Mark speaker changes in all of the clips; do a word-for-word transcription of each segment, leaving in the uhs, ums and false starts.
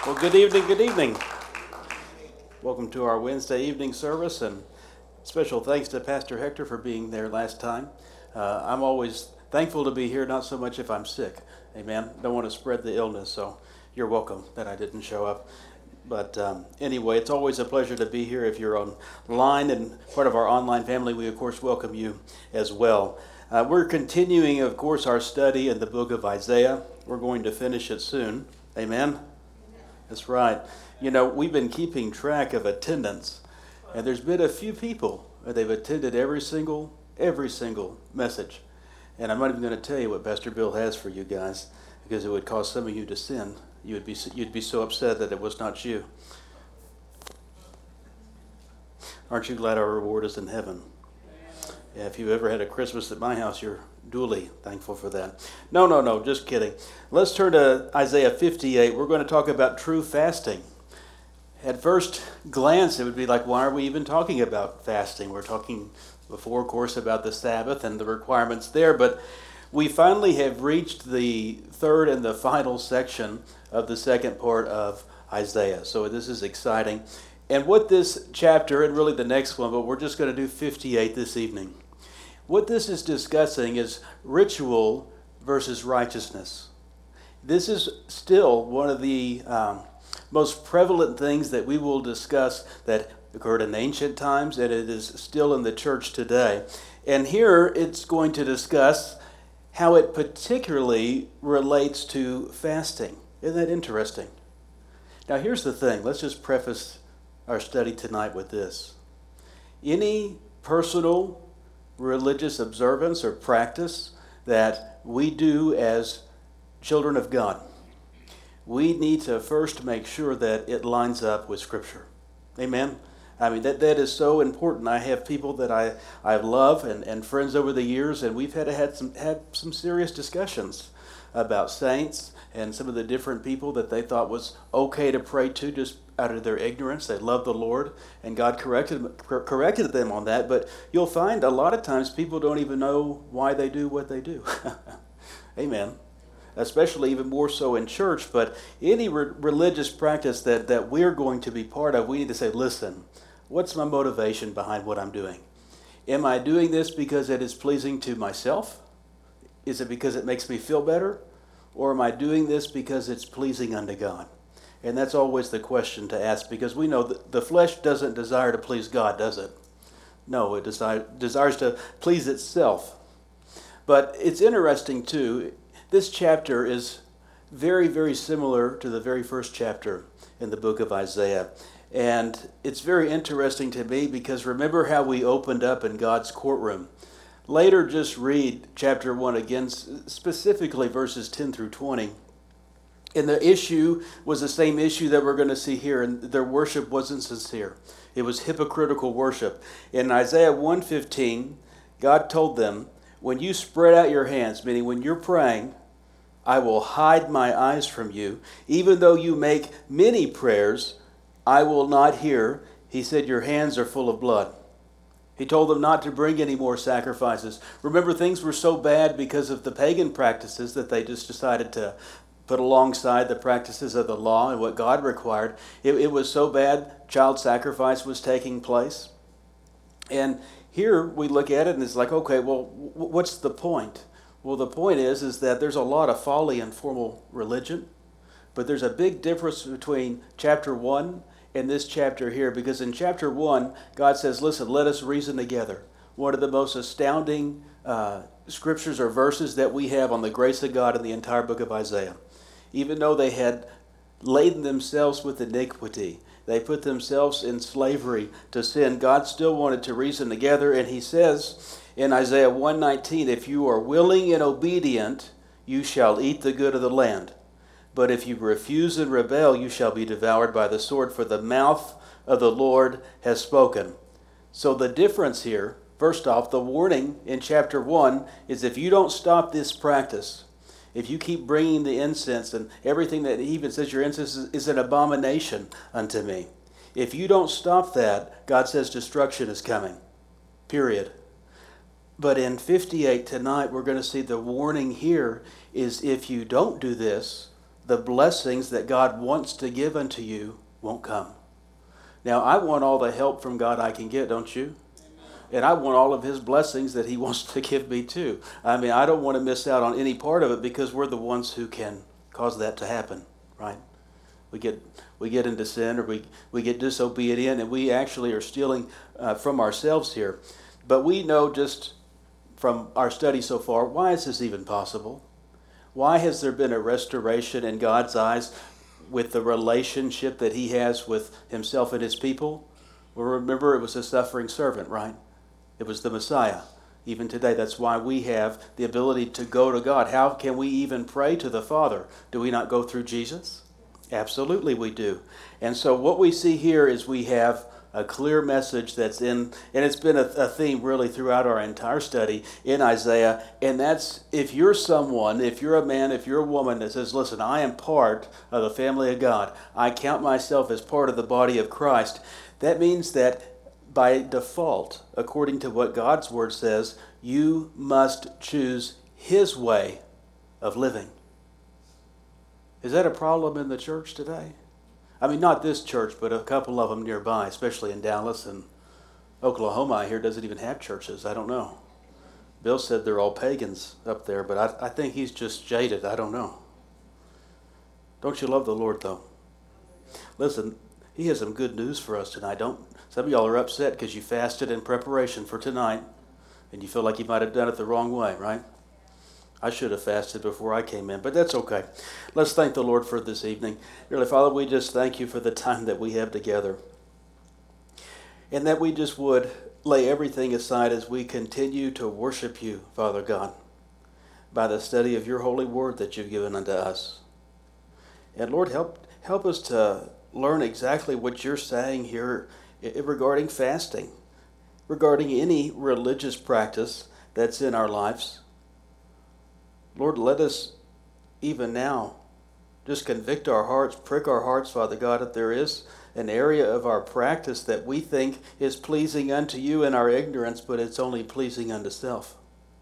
Speaker 1: Well, good evening, good evening. Welcome to our Wednesday evening service, and special thanks to Pastor Hector for being there last time. Uh, I'm always thankful to be here, not so much if I'm sick. Amen. Don't want to spread the illness, so you're welcome that I didn't show up. But um, anyway, it's always a pleasure to be here. If you're online and part of our online family, we of course welcome you as well. Uh, we're continuing, of course, our study in the book of Isaiah. We're going to finish it soon. Amen. That's right. You know, we've been keeping track of attendance, and there's been a few people that they've attended every single, every single message. And I'm not even going to tell you what Pastor Bill has for you guys, because it would cause some of you to sin. You would be, you'd be so upset that it was not you. Aren't you glad our reward is in heaven? Yeah, if you've ever had a Christmas at my house, you're duly thankful for that. No, no, no, just kidding. Let's turn to Isaiah fifty-eight. We're going to talk about true fasting. At first glance, it would be like, why are we even talking about fasting? We're talking before, of course, about the Sabbath and the requirements there, but we finally have reached the third and the final section of the second part of Isaiah. So this is exciting. And what this chapter, and really the next one, but we're just going to do fifty-eight this evening. What this is discussing is ritual versus righteousness. This is still one of the um, most prevalent things that we will discuss that occurred in ancient times, and it is still in the church today. And here it's going to discuss how it particularly relates to fasting. Isn't that interesting? Now here's the thing. Let's just preface our study tonight with this. Any personal religious observance or practice that we do as children of God, we need to first make sure that it lines up with Scripture. Amen? I mean, that, that is so important. I have people that I, I love and, and friends over the years, and we've had to had some had some serious discussions about saints and some of the different people that they thought was okay to pray to just out of their ignorance. They loved the Lord, and God corrected corrected them on that. But you'll find a lot of times people don't even know why they do what they do. Amen. Especially even more so in church. But any re- religious practice that, that we're going to be part of, we need to say, listen, what's my motivation behind what I'm doing? Am I doing this because it is pleasing to myself? Is it because it makes me feel better? Or am I doing this because it's pleasing unto God? And that's always the question to ask, because we know that the flesh doesn't desire to please God, does it? No, it desire, desires to please itself. But it's interesting, too. This chapter is very, very similar to the very first chapter in the book of Isaiah. And it's very interesting to me because remember how we opened up in God's courtroom. Later, just read chapter one again, specifically verses ten through twenty. And the issue was the same issue that we're going to see here, and their worship wasn't sincere. It was hypocritical worship. In Isaiah one fifteen, God told them, when you spread out your hands, meaning when you're praying, I will hide my eyes from you. Even though you make many prayers, I will not hear. He said, your hands are full of blood. He told them not to bring any more sacrifices. Remember, things were so bad because of the pagan practices that they just decided to put alongside the practices of the law and what God required. It, it was so bad, child sacrifice was taking place. And here we look at it and it's like, okay, well, w- what's the point? Well, the point is, is that there's a lot of folly in formal religion, but there's a big difference between chapter one and this chapter here, because in chapter one, God says, listen, let us reason together. One of the most astounding uh, scriptures or verses that we have on the grace of God in the entire book of Isaiah. Even though they had laden themselves with iniquity, they put themselves in slavery to sin, God still wanted to reason together. And he says in Isaiah one nineteen, if you are willing and obedient, you shall eat the good of the land. But if you refuse and rebel, you shall be devoured by the sword, for the mouth of the Lord has spoken. So the difference here, first off, the warning in chapter one is if you don't stop this practice, if you keep bringing the incense and everything that he even says your incense is, is an abomination unto me. If you don't stop that, God says destruction is coming. Period. But in fifty-eight tonight, we're going to see the warning here is if you don't do this, the blessings that God wants to give unto you won't come. Now, I want all the help from God I can get, don't you? And I want all of his blessings that he wants to give me too. I mean, I don't want to miss out on any part of it because we're the ones who can cause that to happen, right? We get we get into sin, or we, we get disobedient, and we actually are stealing uh, from ourselves here. But we know just from our study so far, why is this even possible? Why has there been a restoration in God's eyes with the relationship that he has with himself and his people? Well, remember, it was a suffering servant, right? It was the Messiah. Even today, that's why we have the ability to go to God. How can we even pray to the Father? Do we not go through Jesus? Absolutely we do. And so what we see here is we have a clear message that's in, and it's been a, a theme really throughout our entire study in Isaiah, and that's if you're someone, if you're a man, if you're a woman that says, listen, I am part of the family of God, I count myself as part of the body of Christ, that means that by default, according to what God's word says, you must choose his way of living. Is that a problem in the church today? I mean, not this church, but a couple of them nearby, especially in Dallas and Oklahoma. I hear doesn't even have churches. I don't know. Bill said they're all pagans up there, but I, I think he's just jaded. I don't know. Don't you love the Lord, though? Listen, he has some good news for us tonight. Don't some of y'all are upset because you fasted in preparation for tonight, and you feel like you might have done it the wrong way, right? I should have fasted before I came in, but that's okay. Let's thank the Lord for this evening. Dearly Father, we just thank you for the time that we have together, and that we just would lay everything aside as we continue to worship you, Father God, by the study of your holy word that you've given unto us. And Lord, help help us to learn exactly what you're saying here regarding fasting, regarding any religious practice that's in our lives. Lord, let us even now just convict our hearts, prick our hearts, Father God, if there is an area of our practice that we think is pleasing unto you in our ignorance, but it's only pleasing unto self.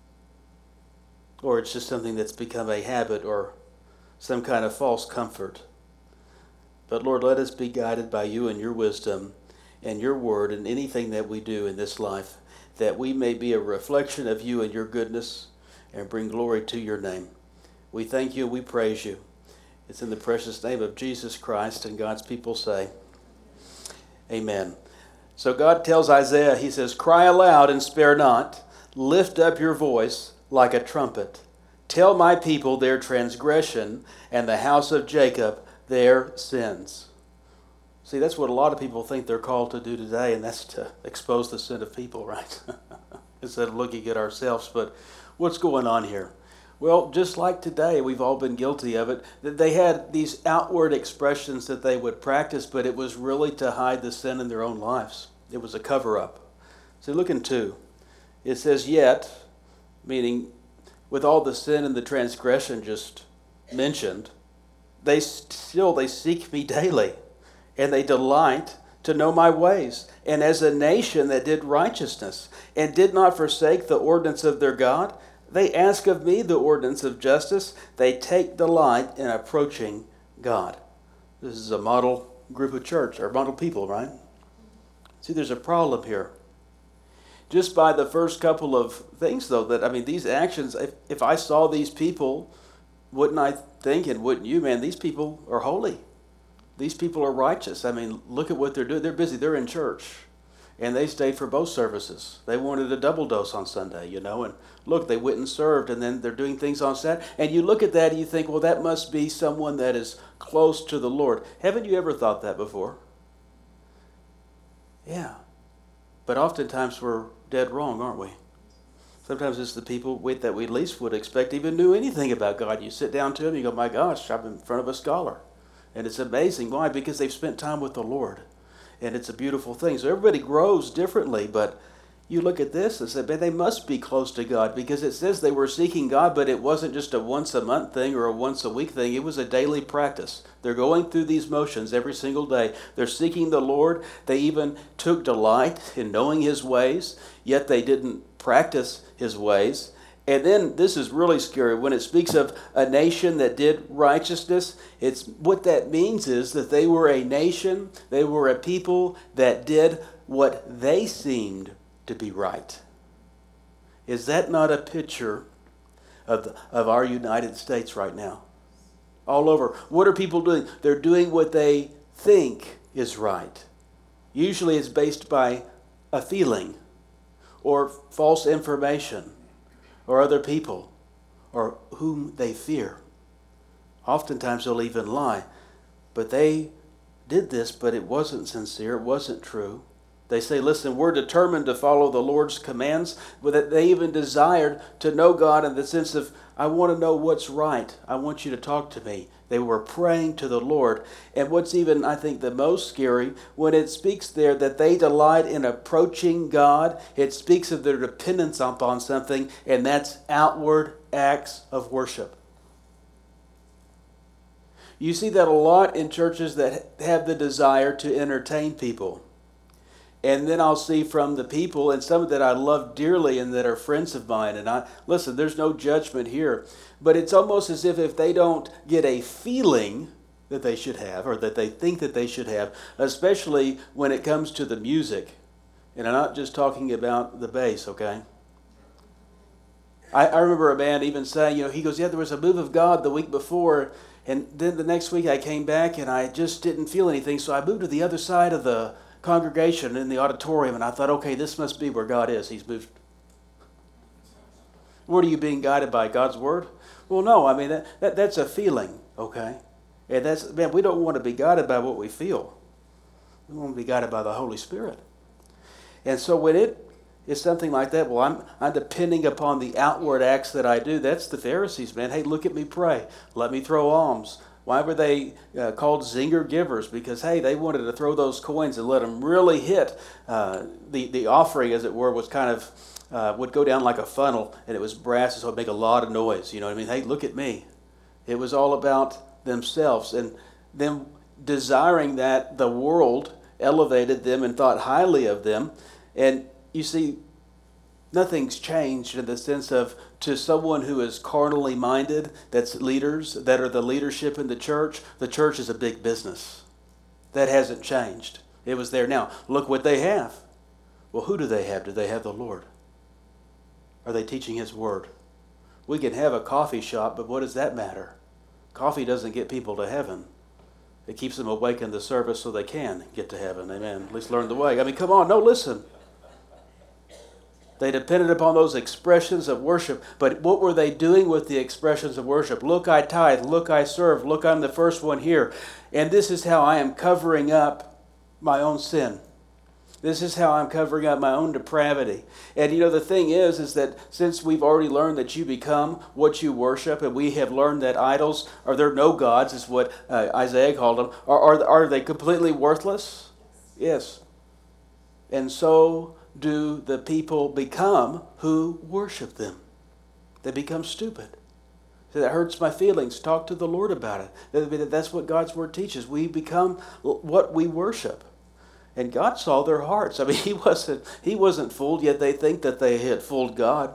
Speaker 1: Or it's just something that's become a habit or some kind of false comfort. But Lord, let us be guided by you and your wisdom and your word in anything that we do in this life, that we may be a reflection of you and your goodness and bring glory to your name. We thank you and we praise you. It's in the precious name of Jesus Christ, and God's people say, amen. So God tells Isaiah, he says, cry aloud and spare not. Lift up your voice like a trumpet. Tell my people their transgression and the house of Jacob their sins. See, that's what a lot of people think they're called to do today, and that's to expose the sin of people, right? Instead of looking at ourselves. But what's going on here? Well, just like today, we've all been guilty of it. They had these outward expressions that they would practice, but it was really to hide the sin in their own lives. It was a cover-up. So look in two. It says, yet, meaning with all the sin and the transgression just mentioned, they still, they seek me daily, and they delight to know my ways. And as a nation that did righteousness and did not forsake the ordinance of their God, they ask of me the ordinance of justice. They take delight in approaching God. This is a model group of church, or model people, right? See, there's a problem here. Just by the first couple of things, though, that, I mean, these actions, if, if I saw these people, wouldn't I think, and wouldn't you, man, these people are holy. These people are righteous. I mean, look at what they're doing. They're busy. They're in church. And they stayed for both services. They wanted a double dose on Sunday, you know. And look, they went and served, and then they're doing things on Saturday. And you look at that and you think, well, that must be someone that is close to the Lord. Haven't you ever thought that before? Yeah. But oftentimes we're dead wrong, aren't we? Sometimes it's the people we, that we least would expect even knew anything about God. You sit down to them, you go, my gosh, I'm in front of a scholar. And it's amazing. Why? Because they've spent time with the Lord. And it's a beautiful thing. So everybody grows differently, but you look at this and say, man, they must be close to God, because it says they were seeking God, but it wasn't just a once a month thing or a once a week thing. It was a daily practice. They're going through these motions every single day. They're seeking the Lord. They even took delight in knowing his ways, yet they didn't practice his ways. And then this is really scary. When it speaks of a nation that did righteousness, it's what that means is that they were a nation, they were a people that did what they seemed to be right. Is that not a picture of, the, of our United States right now? All over. What are people doing? They're doing what they think is right. Usually it's based by a feeling or false information or other people or whom they fear. Oftentimes they'll even lie. But they did this, but it wasn't sincere. It wasn't true. They say, listen, we're determined to follow the Lord's commands, but that they even desired to know God in the sense of, I want to know what's right. I want you to talk to me. They were praying to the Lord. And what's even, I think, the most scary, when it speaks there that they delight in approaching God, it speaks of their dependence upon something, and that's outward acts of worship. You see that a lot in churches that have the desire to entertain people. And then I'll see from the people, and some that I love dearly and that are friends of mine. And I listen, there's no judgment here. But it's almost as if if they don't get a feeling that they should have, or that they think that they should have, especially when it comes to the music. And I'm not just talking about the bass, okay? I, I remember a man even saying, you know, he goes, yeah, there was a move of God the week before, and then the next week I came back and I just didn't feel anything, so I moved to the other side of the congregation in the auditorium, and I thought, okay, this must be where God is. He's moved. What are you being guided by? God's word? Well, no. I mean, that, that that's a feeling, okay? And that's, man, we don't want to be guided by what we feel. We want to be guided by the Holy Spirit. And so when it is something like that, well, I'm I'm depending upon the outward acts that I do. That's the Pharisees, man. Hey, look at me pray. Let me throw alms. Why were they uh, called zinger givers? Because, hey, they wanted to throw those coins and let them really hit. Uh, the, the offering, as it were, was kind of, uh, would go down like a funnel, and it was brass, so it would make a lot of noise. You know what I mean? Hey, look at me. It was all about themselves. And them desiring that, the world elevated them and thought highly of them. And you see, nothing's changed in the sense of, to someone who is carnally minded, that's leaders, that are the leadership in the church, the church is a big business. That hasn't changed. It was there now. Look what they have. Well, who do they have? Do they have the Lord? Are they teaching His Word? We can have a coffee shop, but what does that matter? Coffee doesn't get people to heaven. It keeps them awake in the service so they can get to heaven. Amen. At least learn the way. I mean, come on. No, listen. They depended upon those expressions of worship. But what were they doing with the expressions of worship? Look, I tithe. Look, I serve. Look, I'm the first one here. And this is how I am covering up my own sin. This is how I'm covering up my own depravity. And you know, the thing is, is that since we've already learned that you become what you worship, and we have learned that idols, are there no gods, is what uh, Isaiah called them, are, are, are they completely worthless? Yes. And so do the people become who worship them. They become stupid. So that hurts my feelings. Talk to the Lord about it. That's what God's Word teaches. We become what we worship. And God saw their hearts. I mean, he wasn't, he wasn't fooled, yet they think that they had fooled God.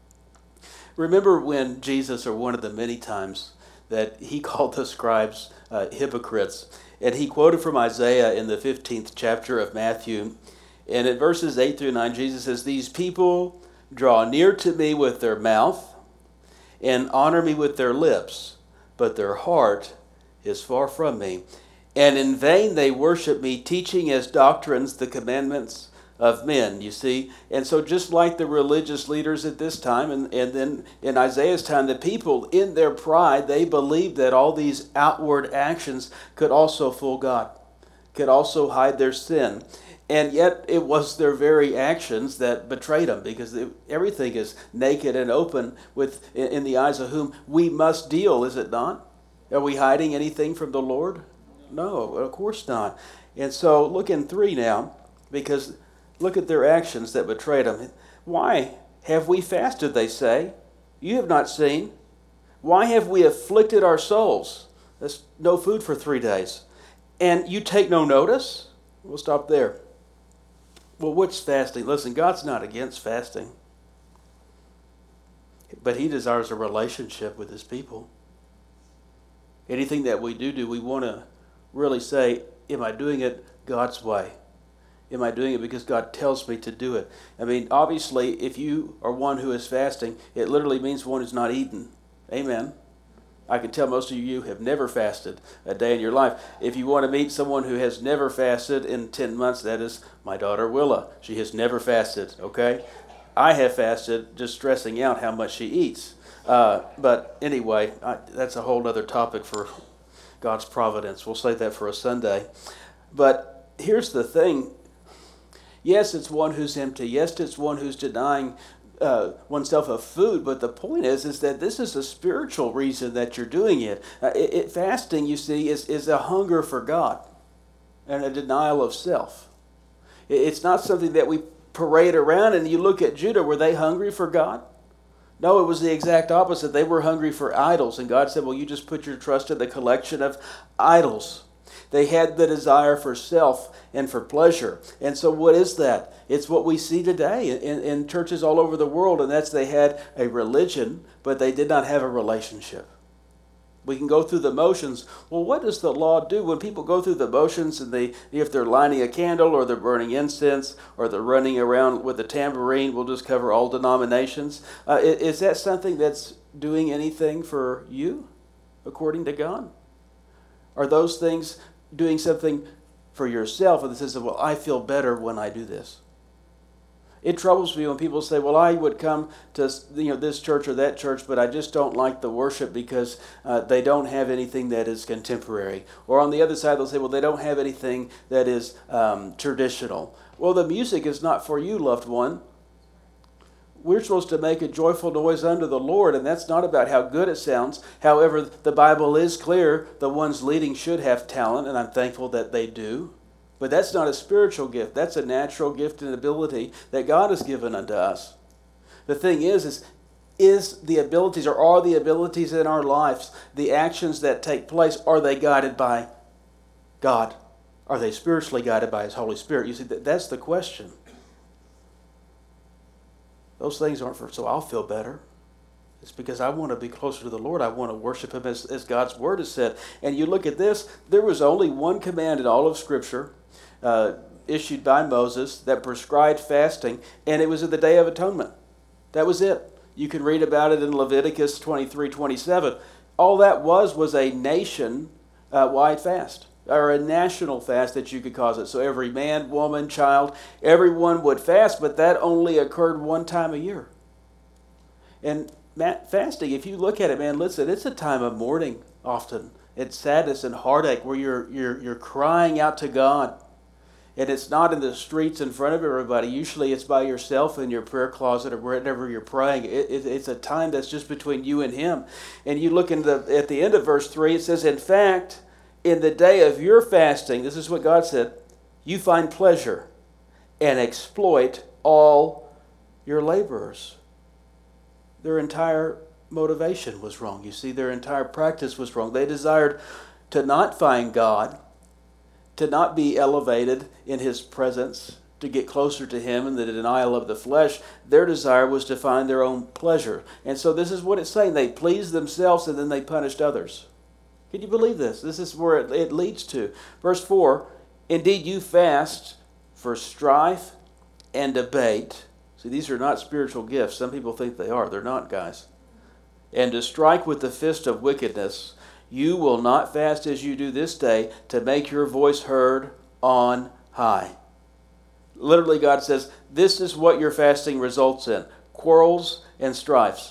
Speaker 1: Remember when Jesus, or one of the many times that he called the scribes uh, hypocrites, and he quoted from Isaiah in the fifteenth chapter of Matthew. And in verses eight through nine, Jesus says, these people draw near to me with their mouth and honor me with their lips, but their heart is far from me. And in vain they worship me, teaching as doctrines the commandments of men, you see. And so just like the religious leaders at this time, and, and then in Isaiah's time, the people, in their pride, they believed that all these outward actions could also fool God, could also hide their sin. And yet it was their very actions that betrayed them, because it, everything is naked and open with in, in the eyes of whom we must deal, is it not? Are we hiding anything from the Lord? No, of course not. And so look in three now, because look at their actions that betrayed them. Why have we fasted, they say? You have not seen. Why have we afflicted our souls? That's no food for three days. And you take no notice? We'll stop there. Well, what's fasting? Listen, God's not against fasting. But he desires a relationship with his people. Anything that we do do, we want to really say, am I doing it God's way? Am I doing it because God tells me to do it? I mean, obviously, if you are one who is fasting, it literally means one who's not eaten. Amen. I can tell most of you have never fasted a day in your life. If you want to meet someone who has never fasted in ten months, that is my daughter Willa. She has never fasted, okay? I have fasted, just stressing out how much she eats. Uh, but anyway, I, that's a whole other topic for God's providence. We'll save that for a Sunday. But here's the thing. Yes, it's one who's empty. Yes, it's one who's denying uh, oneself of food. But the point is, is that this is a spiritual reason that you're doing it. Uh, it, it fasting, you see, is, is a hunger for God and a denial of self. It, it's not something that we parade around. And you look at Judah, were they hungry for God? No, it was the exact opposite. They were hungry for idols. And God said, well, you just put your trust in the collection of idols. They had the desire for self and for pleasure. And so what is that? It's what we see today in, in churches all over the world, and that's they had a religion, but they did not have a relationship. We can go through the motions. Well, what does the law do when people go through the motions and they, if they're lighting a candle or they're burning incense or they're running around with a tambourine, we'll just cover all denominations. Uh, is that something that's doing anything for you according to God? Are those things doing something for yourself in the sense of, well, I feel better when I do this? It troubles me when people say, well, I would come to you know this church or that church, but I just don't like the worship because uh, they don't have anything that is contemporary. Or on the other side, they'll say, well, they don't have anything that is um, traditional. Well, the music is not for you, loved one. We're supposed to make a joyful noise unto the Lord, and that's not about how good it sounds. However, the Bible is clear. The ones leading should have talent, and I'm thankful that they do. But that's not a spiritual gift. That's a natural gift and ability that God has given unto us. The thing is, is, is the abilities, or are the abilities in our lives, the actions that take place, are they guided by God? Are they spiritually guided by His Holy Spirit? You see, that's the question. Those things aren't for, so I'll feel better. It's because I want to be closer to the Lord. I want to worship Him as, as God's Word has said. And you look at this, there was only one command in all of Scripture uh, issued by Moses that prescribed fasting, and it was at the Day of Atonement. That was it. You can read about it in Leviticus twenty-three twenty-seven. All that was was a nation-wide fast, or a national fast that you could cause it. So every man, woman, child, everyone would fast, but that only occurred one time a year. And fasting, if you look at it, man, listen, it's a time of mourning often. It's sadness and heartache where you're you're you're crying out to God. And it's not in the streets in front of everybody. Usually it's by yourself in your prayer closet or wherever you're praying. It, it, it's a time that's just between you and Him. And you look in the, at the end of verse three, it says, in fact, in the day of your fasting, this is what God said, you find pleasure and exploit all your laborers. Their entire motivation was wrong. You see, their entire practice was wrong. They desired to not find God, to not be elevated in His presence, to get closer to Him in the denial of the flesh. Their desire was to find their own pleasure. And so this is what it's saying. They pleased themselves and then they punished others. Can you believe this? This is where it, it leads to. Verse four, indeed you fast for strife and debate. See, these are not spiritual gifts. Some people think they are. They're not, guys. And to strike with the fist of wickedness. You will not fast as you do this day to make your voice heard on high. Literally, God says, this is what your fasting results in. Quarrels and strifes.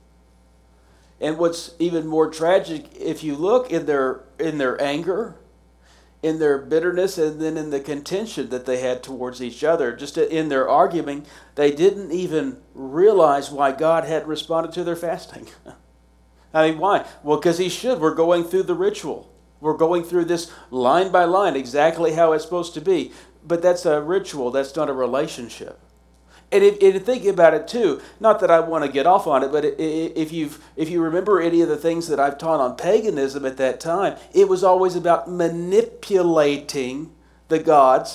Speaker 1: And what's even more tragic, if you look in their in their anger, in their bitterness, and then in the contention that they had towards each other, just in their arguing, they didn't even realize why God had responded to their fasting. I mean, why? Well, because He should. We're going through the ritual. We're going through this line by line, exactly how it's supposed to be. But that's a ritual. That's not a relationship. And if, and think about it too, not that I want to get off on it, but if you've if you remember any of the things that I've taught on paganism at that time, it was always about manipulating the gods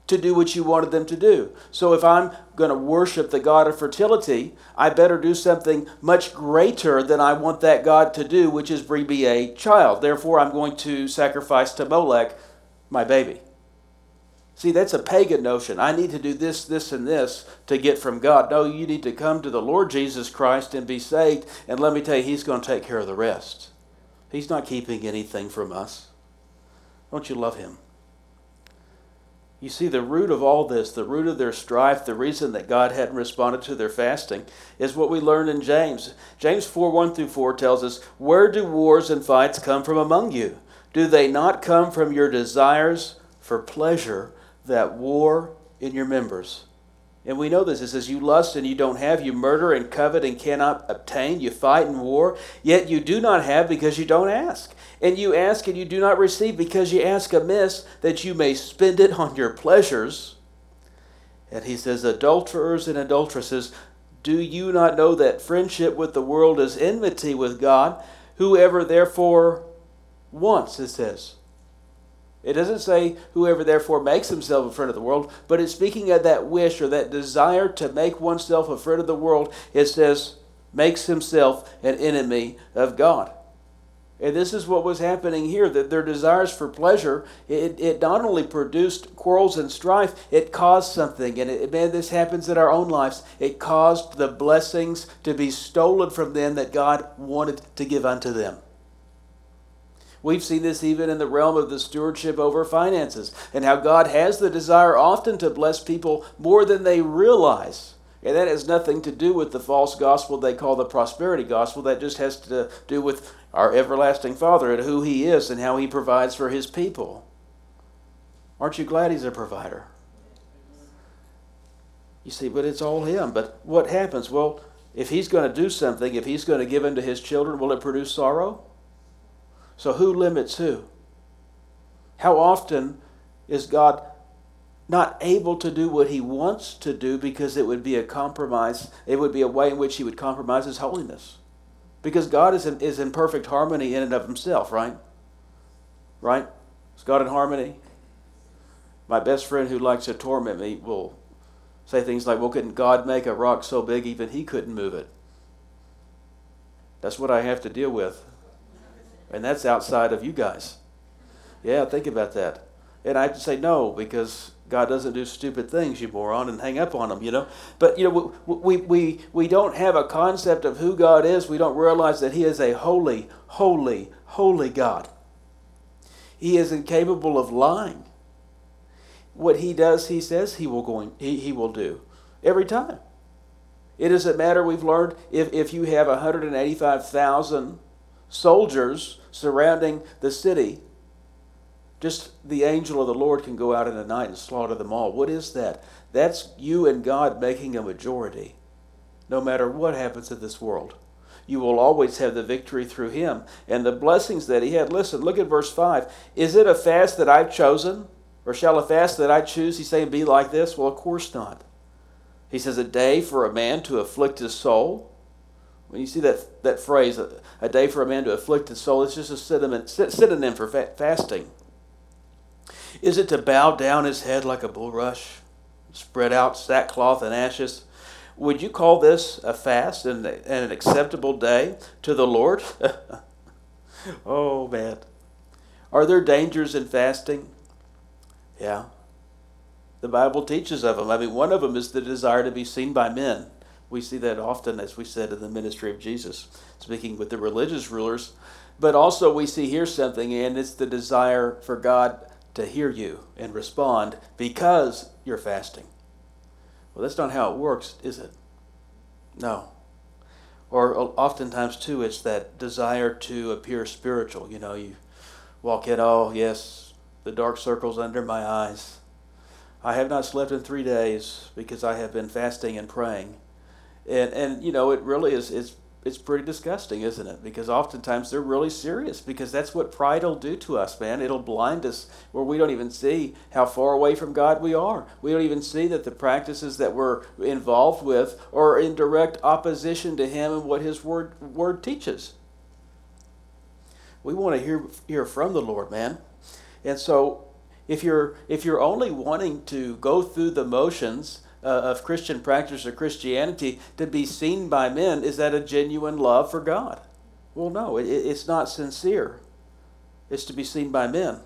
Speaker 1: to do what you wanted them to do. So if I'm going to worship the God of fertility, I better do something much greater than I want that God to do, which is bring me a child. Therefore, I'm going to sacrifice to Molech my baby. See, that's a pagan notion. I need to do this, this, and this to get from God. No, you need to come to the Lord Jesus Christ and be saved. And let me tell you, He's going to take care of the rest. He's not keeping anything from us. Don't you love Him? You see, the root of all this, the root of their strife, the reason that God hadn't responded to their fasting is what we learned in James. James four, one through four tells us, "Where do wars and fights come from among you? Do they not come from your desires for pleasure that war in your members?" And we know this. It says, "You lust and you don't have. You murder and covet and cannot obtain. You fight and war, yet you do not have because you don't ask. And you ask and you do not receive because you ask amiss, that you may spend it on your pleasures." And he says, "Adulterers and adulteresses, do you not know that friendship with the world is enmity with God? Whoever therefore wants," it says. It doesn't say whoever therefore makes himself a friend of the world, but it's speaking of that wish or that desire to make oneself a friend of the world. It says, makes himself an enemy of God. And this is what was happening here, that their desires for pleasure, it, it not only produced quarrels and strife, it caused something. And it, man, this happens in our own lives. It caused the blessings to be stolen from them that God wanted to give unto them. We've seen this even in the realm of the stewardship over finances, and how God has the desire often to bless people more than they realize. And that has nothing to do with the false gospel they call the prosperity gospel. That just has to do with our everlasting Father and who He is and how He provides for His people. Aren't you glad He's a provider? You see, but it's all Him. But what happens? Well, if He's going to do something, if He's going to give unto His children, will it produce sorrow? So who limits who? How often is God not able to do what He wants to do because it would be a compromise? It would be a way in which He would compromise His holiness. Because God is in, is in perfect harmony in and of Himself, right? Right? Is God in harmony? My best friend who likes to torment me will say things like, well, couldn't God make a rock so big even He couldn't move it? That's what I have to deal with. And that's outside of you guys. Yeah, think about that. And I have to say no, because God doesn't do stupid things, you moron, and hang up on Him, you know. But, you know, we, we, we don't have a concept of who God is. We don't realize that He is a holy, holy, holy God. He is incapable of lying. What He does, He says He will going, he, he will do. Every time. It doesn't matter, we've learned, if, if you have one hundred eighty-five thousand soldiers surrounding the city, just the angel of the Lord can go out in the night and slaughter them all. What is that? That's you and God making a majority. No matter what happens in this world, you will always have the victory through Him. And the blessings that He had. Listen, look at verse five. Is it a fast that I've chosen? Or shall a fast that I choose, He's saying, be like this? Well, of course not. He says, a day for a man to afflict his soul. When you see that, that phrase, a, a day for a man to afflict his soul, it's just a synonym, synonym for fa- fasting. Is it to bow down his head like a bulrush, spread out sackcloth and ashes? Would you call this a fast and, and an acceptable day to the Lord? Oh, man. Are there dangers in fasting? Yeah. The Bible teaches of them. I mean, one of them is the desire to be seen by men. We see that often, as we said, in the ministry of Jesus, speaking with the religious rulers. But also we see here something, and it's the desire for God to hear you and respond because you're fasting. Well, that's not how it works, is it? No. Or oftentimes, too, it's that desire to appear spiritual. You know, you walk in, oh, yes, the dark circles under my eyes. I have not slept in three days because I have been fasting and praying. And, and you know, it really is, it's, it's pretty disgusting, isn't it? Because oftentimes they're really serious, because that's what pride will do to us, man. It'll blind us where we don't even see how far away from God we are. We don't even see that the practices that we're involved with are in direct opposition to Him and what His word, word teaches. We want to hear, hear from the Lord, man. And so If you're if you're only wanting to go through the motions uh, of Christian practice or Christianity to be seen by men, is that a genuine love for God? Well, no, it, it's not sincere. It's to be seen by men.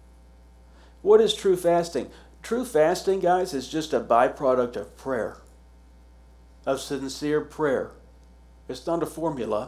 Speaker 1: What is true fasting? True fasting, guys, is just a byproduct of prayer, of sincere prayer. It's not a formula.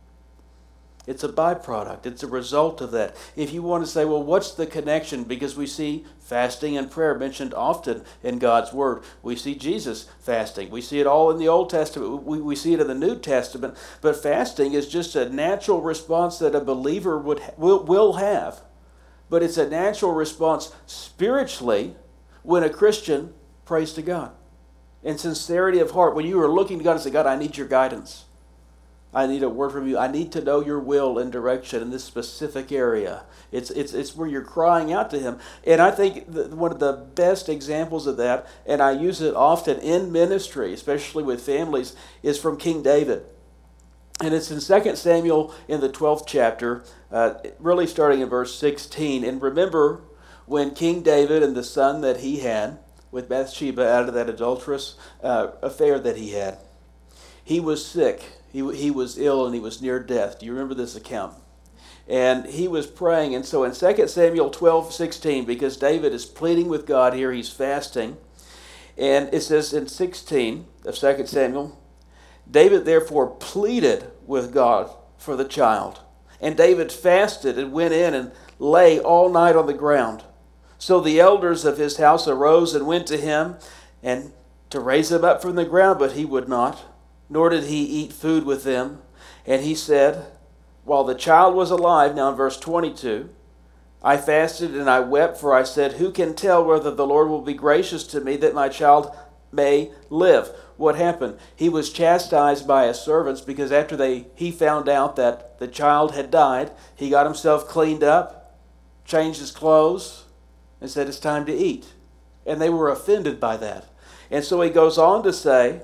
Speaker 1: It's a byproduct. It's a result of that. If you want to say, well, what's the connection? Because we see fasting and prayer mentioned often in God's Word. We see Jesus fasting. We see it all in the Old Testament. We, we see it in the New Testament. But fasting is just a natural response that a believer would will, will have. But it's a natural response spiritually when a Christian prays to God. In sincerity of heart, when you are looking to God and say, God, I need your guidance. I need a word from you. I need to know your will and direction in this specific area. It's it's it's where you're crying out to Him. And I think the, one of the best examples of that, and I use it often in ministry, especially with families, is from King David. And it's in Second Samuel in the twelfth chapter, uh, really starting in verse sixteen. And remember when King David and the son that he had with Bathsheba out of that adulterous uh, affair that he had, he was sick. He, he was ill and he was near death. Do you remember this account? And he was praying. And so in Second Samuel twelve sixteen, because David is pleading with God here, he's fasting. And it says in sixteen of Second Samuel, David therefore pleaded with God for the child. And David fasted and went in and lay all night on the ground. So the elders of his house arose and went to him and to raise him up from the ground, but he would not. Nor did he eat food with them. And he said, while the child was alive, now in verse twenty-two, I fasted and I wept, for I said, who can tell whether the Lord will be gracious to me that my child may live? What happened? He was chastised by his servants because after they he found out that the child had died, he got himself cleaned up, changed his clothes, and said, it's time to eat. And they were offended by that. And so he goes on to say,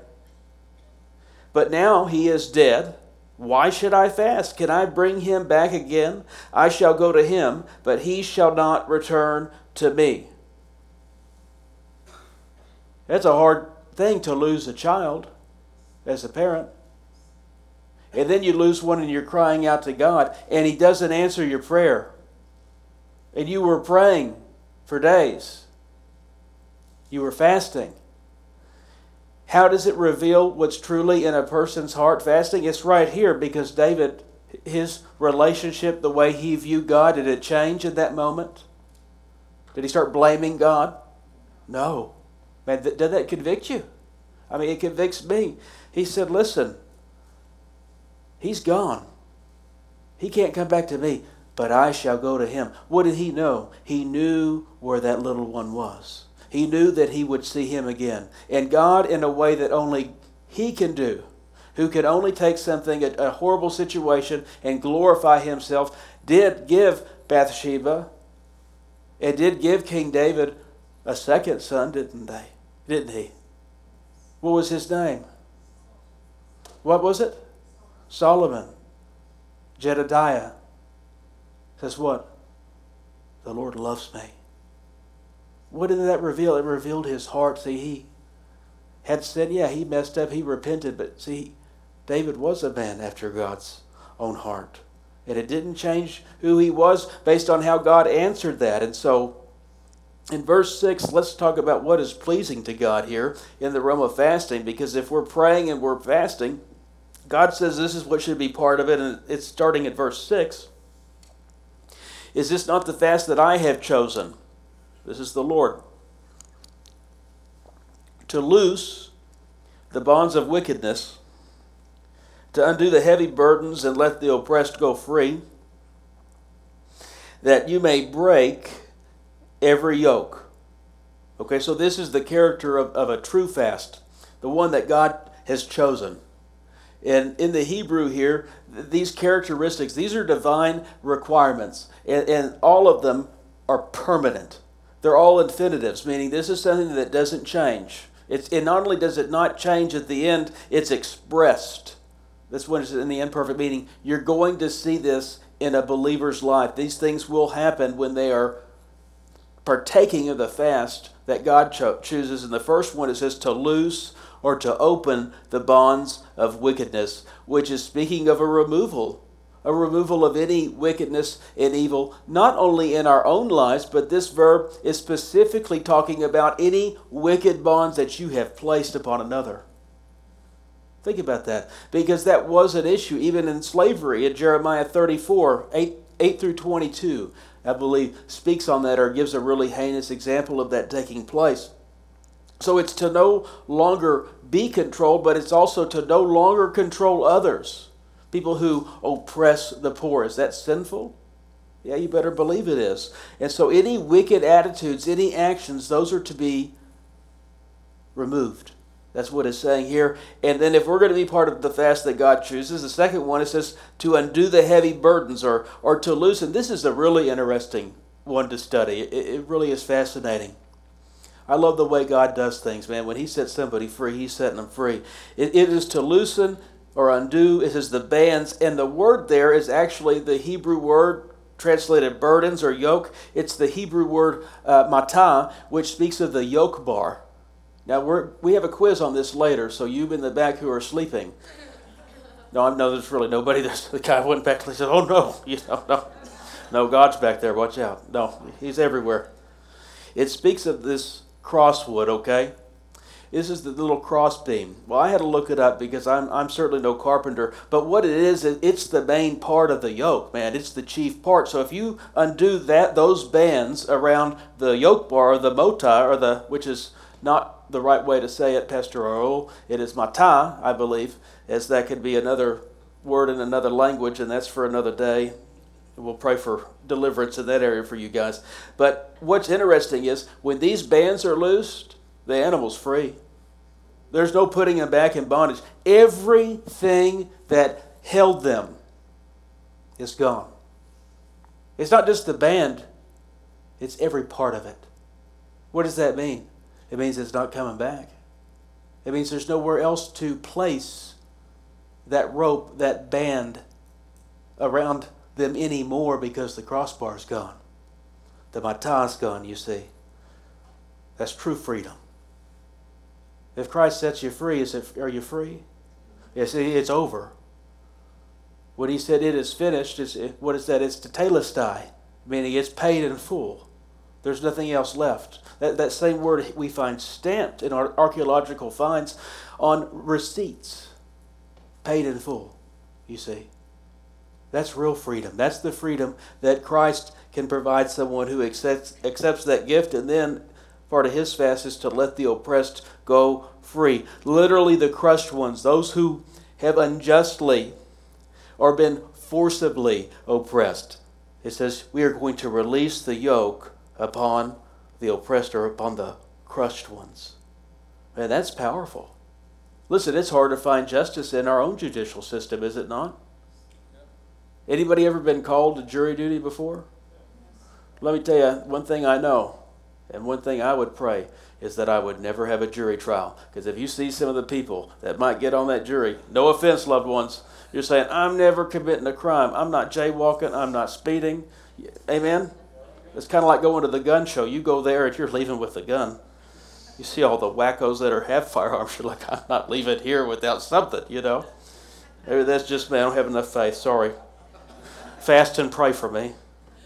Speaker 1: but now he is dead. Why should I fast? Can I bring him back again? I shall go to him, but he shall not return to me. That's a hard thing to lose a child as a parent. And then you lose one and you're crying out to God and he doesn't answer your prayer. And you were praying for days. You were fasting. How does it reveal what's truly in a person's heart fasting? It's right here because David, his relationship, the way he viewed God, did it change in that moment? Did he start blaming God? No. Man, th- did that convict you? I mean, it convicts me. He said, listen, he's gone. He can't come back to me, but I shall go to him. What did he know? He knew where that little one was. He knew that he would see him again. And God, in a way that only he can do, who could only take something, a, a horrible situation, and glorify himself, did give Bathsheba and did give King David a second son, didn't they? Didn't he? What was his name? What was it? Solomon. Jedediah. Says what? The Lord loves me. What did that reveal? It revealed his heart. See, he had said, yeah, he messed up, he repented, but see, David was a man after God's own heart. And it didn't change who he was based on how God answered that. And so, in verse six, let's talk about what is pleasing to God here in the realm of fasting, because if we're praying and we're fasting, God says this is what should be part of it, and it's starting at verse six. Is this not the fast that I have chosen? This is the Lord. To loose the bonds of wickedness, to undo the heavy burdens and let the oppressed go free, that you may break every yoke. Okay, so this is the character of, of a true fast, the one that God has chosen. And in the Hebrew here, these characteristics, these are divine requirements, and, and all of them are permanent. They're all infinitives, meaning this is something that doesn't change. It's, and not only does it not change at the end, it's expressed. That's when it's in the imperfect meaning. You're going to see this in a believer's life. These things will happen when they are partaking of the fast that God cho- chooses. In the first one, it says to loose or to open the bonds of wickedness, which is speaking of a removal, a removal of any wickedness and evil, not only in our own lives, but this verb is specifically talking about any wicked bonds that you have placed upon another. Think about that, because that was an issue even in slavery. In Jeremiah thirty-four, eight, eight through twenty-two, I believe, speaks on that or gives a really heinous example of that taking place. So it's to no longer be controlled, but it's also to no longer control others. People who oppress the poor. Is that sinful? Yeah, you better believe it is. And so any wicked attitudes, any actions, those are to be removed. That's what it's saying here. And then if we're going to be part of the fast that God chooses, the second one, it says to undo the heavy burdens or, or to loosen. This is a really interesting one to study. It, it really is fascinating. I love the way God does things, man. When he sets somebody free, he's setting them free. It, it is to loosen or undo. It is the bands. And the word there is actually the Hebrew word translated burdens or yoke. It's the Hebrew word uh, matah, which speaks of the yoke bar. Now, we're, we have a quiz on this later, so you in the back who are sleeping. No, I know there's really nobody. There's, the guy went back and said, oh, no. You know, no, no, God's back there. Watch out. No, he's everywhere. It speaks of this crosswood, okay? This is the little cross beam. Well, I had to look it up because I'm I'm certainly no carpenter. But what it is, it's the main part of the yoke, man. It's the chief part. So if you undo that, those bands around the yoke bar, or the motah, or the which is not the right way to say it, Pastor Raul. It is matah, I believe, as that could be another word in another language, and that's for another day. We'll pray for deliverance in that area for you guys. But what's interesting is when these bands are loosed, the animal's free. There's no putting them back in bondage. Everything that held them is gone. It's not just the band, it's every part of it. What does that mean? It means it's not coming back. It means there's nowhere else to place that rope, that band around them anymore because the crossbar's gone. The matah's gone, you see. That's true freedom. If Christ sets you free, is it, are you free? You see, it's over. When he said it is finished, it's, it, what is that? It's tetelestai, meaning it's paid in full. There's nothing else left. That, that same word we find stamped in our archaeological finds on receipts. Paid in full, you see. That's real freedom. That's the freedom that Christ can provide someone who accepts, accepts that gift, and then part of his fast is to let the oppressed go free. Literally the crushed ones, those who have unjustly or been forcibly oppressed. It says we are going to release the yoke upon the oppressed or upon the crushed ones. Man, that's powerful. Listen, it's hard to find justice in our own judicial system, is it not? Anybody ever been called to jury duty before? Let me tell you one thing I know, and one thing I would pray is that I would never have a jury trial. Because if you see some of the people that might get on that jury, no offense, loved ones, you're saying, I'm never committing a crime. I'm not jaywalking. I'm not speeding. Amen? It's kind of like going to the gun show. You go there and you're leaving with a gun. You see all the wackos that are have firearms. You're like, I'm not leaving here without something, you know. Maybe that's just me. I don't have enough faith. Sorry. Fast and pray for me.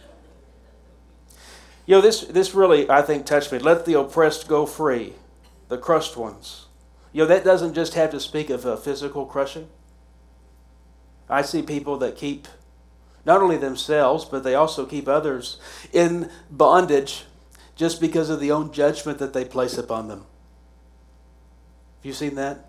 Speaker 1: You know, this, this really, I think, touched me. Let the oppressed go free, the crushed ones. You know, that doesn't just have to speak of a physical crushing. I see people that keep not only themselves, but they also keep others in bondage just because of the own judgment that they place upon them. Have you seen that?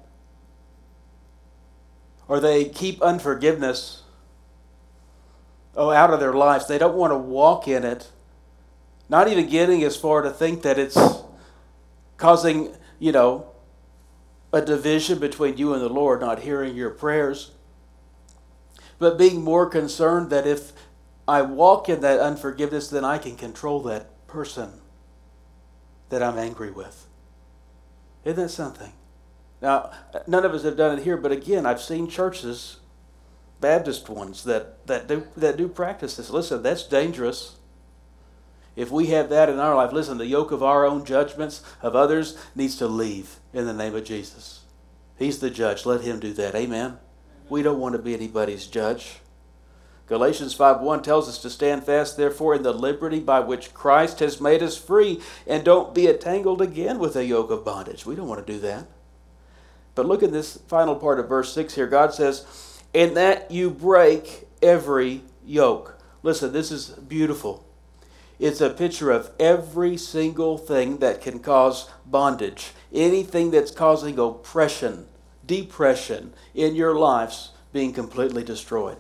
Speaker 1: Or they keep unforgiveness oh, out of their lives. They don't want to walk in it, not even getting as far to think that it's causing, you know, a division between you and the Lord, not hearing your prayers, but being more concerned that if I walk in that unforgiveness, then I can control that person that I'm angry with. Isn't that something? Now, none of us have done it here, but again, I've seen churches, Baptist ones, that, that, do, that do practice this. Listen, that's dangerous. If we have that in our life, listen, the yoke of our own judgments of others needs to leave in the name of Jesus. He's the judge. Let him do that. Amen? Amen. We don't want to be anybody's judge. Galatians five one tells us to stand fast, therefore, in the liberty by which Christ has made us free, and don't be entangled again with a yoke of bondage. We don't want to do that. But look at this final part of verse six here. God says, "And that you break every yoke." Listen, this is beautiful. It's a picture of every single thing that can cause bondage. Anything that's causing oppression, depression in your lives being completely destroyed.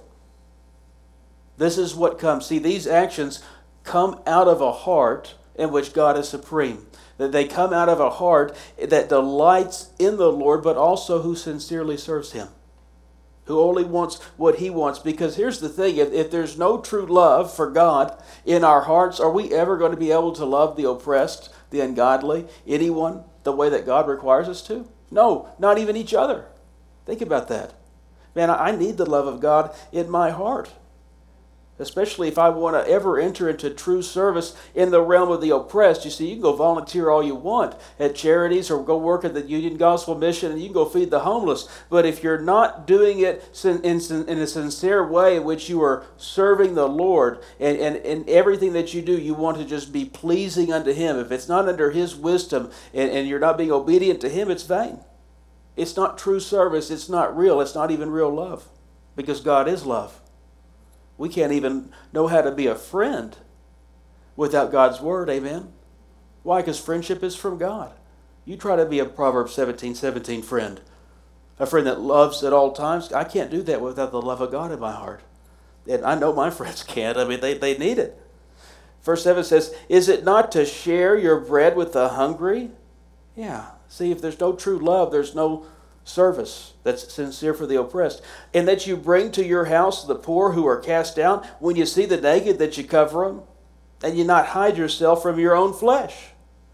Speaker 1: This is what comes. See, these actions come out of a heart in which God is supreme. That they come out of a heart that delights in the Lord, but also who sincerely serves Him. Who only wants what He wants. Because here's the thing, if, if there's no true love for God in our hearts, are we ever going to be able to love the oppressed, the ungodly, anyone, the way that God requires us to? No, not even each other. Think about that. Man, I need the love of God in my heart. Especially if I want to ever enter into true service in the realm of the oppressed. You see, you can go volunteer all you want at charities or go work at the Union Gospel Mission and you can go feed the homeless. But if you're not doing it in a sincere way in which you are serving the Lord and, and, and everything that you do, you want to just be pleasing unto Him. If it's not under His wisdom and, and you're not being obedient to Him, it's vain. It's not true service. It's not real. It's not even real love. Because God is love. We can't even know how to be a friend without God's Word, amen? Why? Because friendship is from God. You try to be a Proverbs seventeen seventeen friend, a friend that loves at all times. I can't do that without the love of God in my heart. And I know my friends can't. I mean, they, they need it. Verse seven says, "Is it not to share your bread with the hungry?" Yeah. See, if there's no true love, there's no service that's sincere for the oppressed. "And that you bring to your house the poor who are cast out, when you see the naked that you cover them, and you not hide yourself from your own flesh."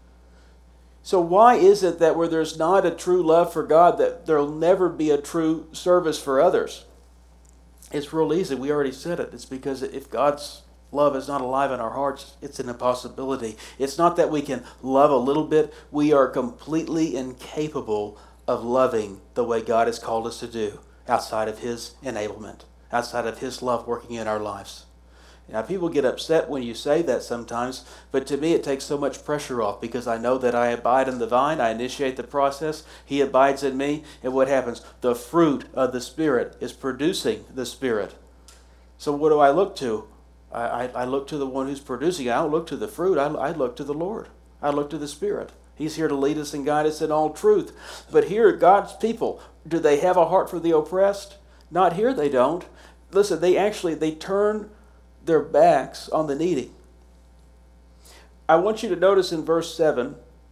Speaker 1: So why is it that where there's not a true love for God, that there'll never be a true service for others? It's real easy. We already said it. It's because if God's love is not alive in our hearts, it's an impossibility. It's not that we can love a little bit. We are completely incapable of loving the way God has called us to do outside of His enablement, outside of His love working in our lives. Now, people get upset when you say that sometimes, but to me it takes so much pressure off because I know that I abide in the vine, I initiate the process, He abides in me, and what happens? The fruit of the Spirit is producing the Spirit. So what do I look to? I, I, I look to the one who's producing. I don't look to the fruit, I, I look to the Lord. I look to the Spirit. He's here to lead us and guide us in all truth. But here, God's people, do they have a heart for the oppressed? Not here, they don't. Listen, they actually, they turn their backs on the needy. I want you to notice in verse seven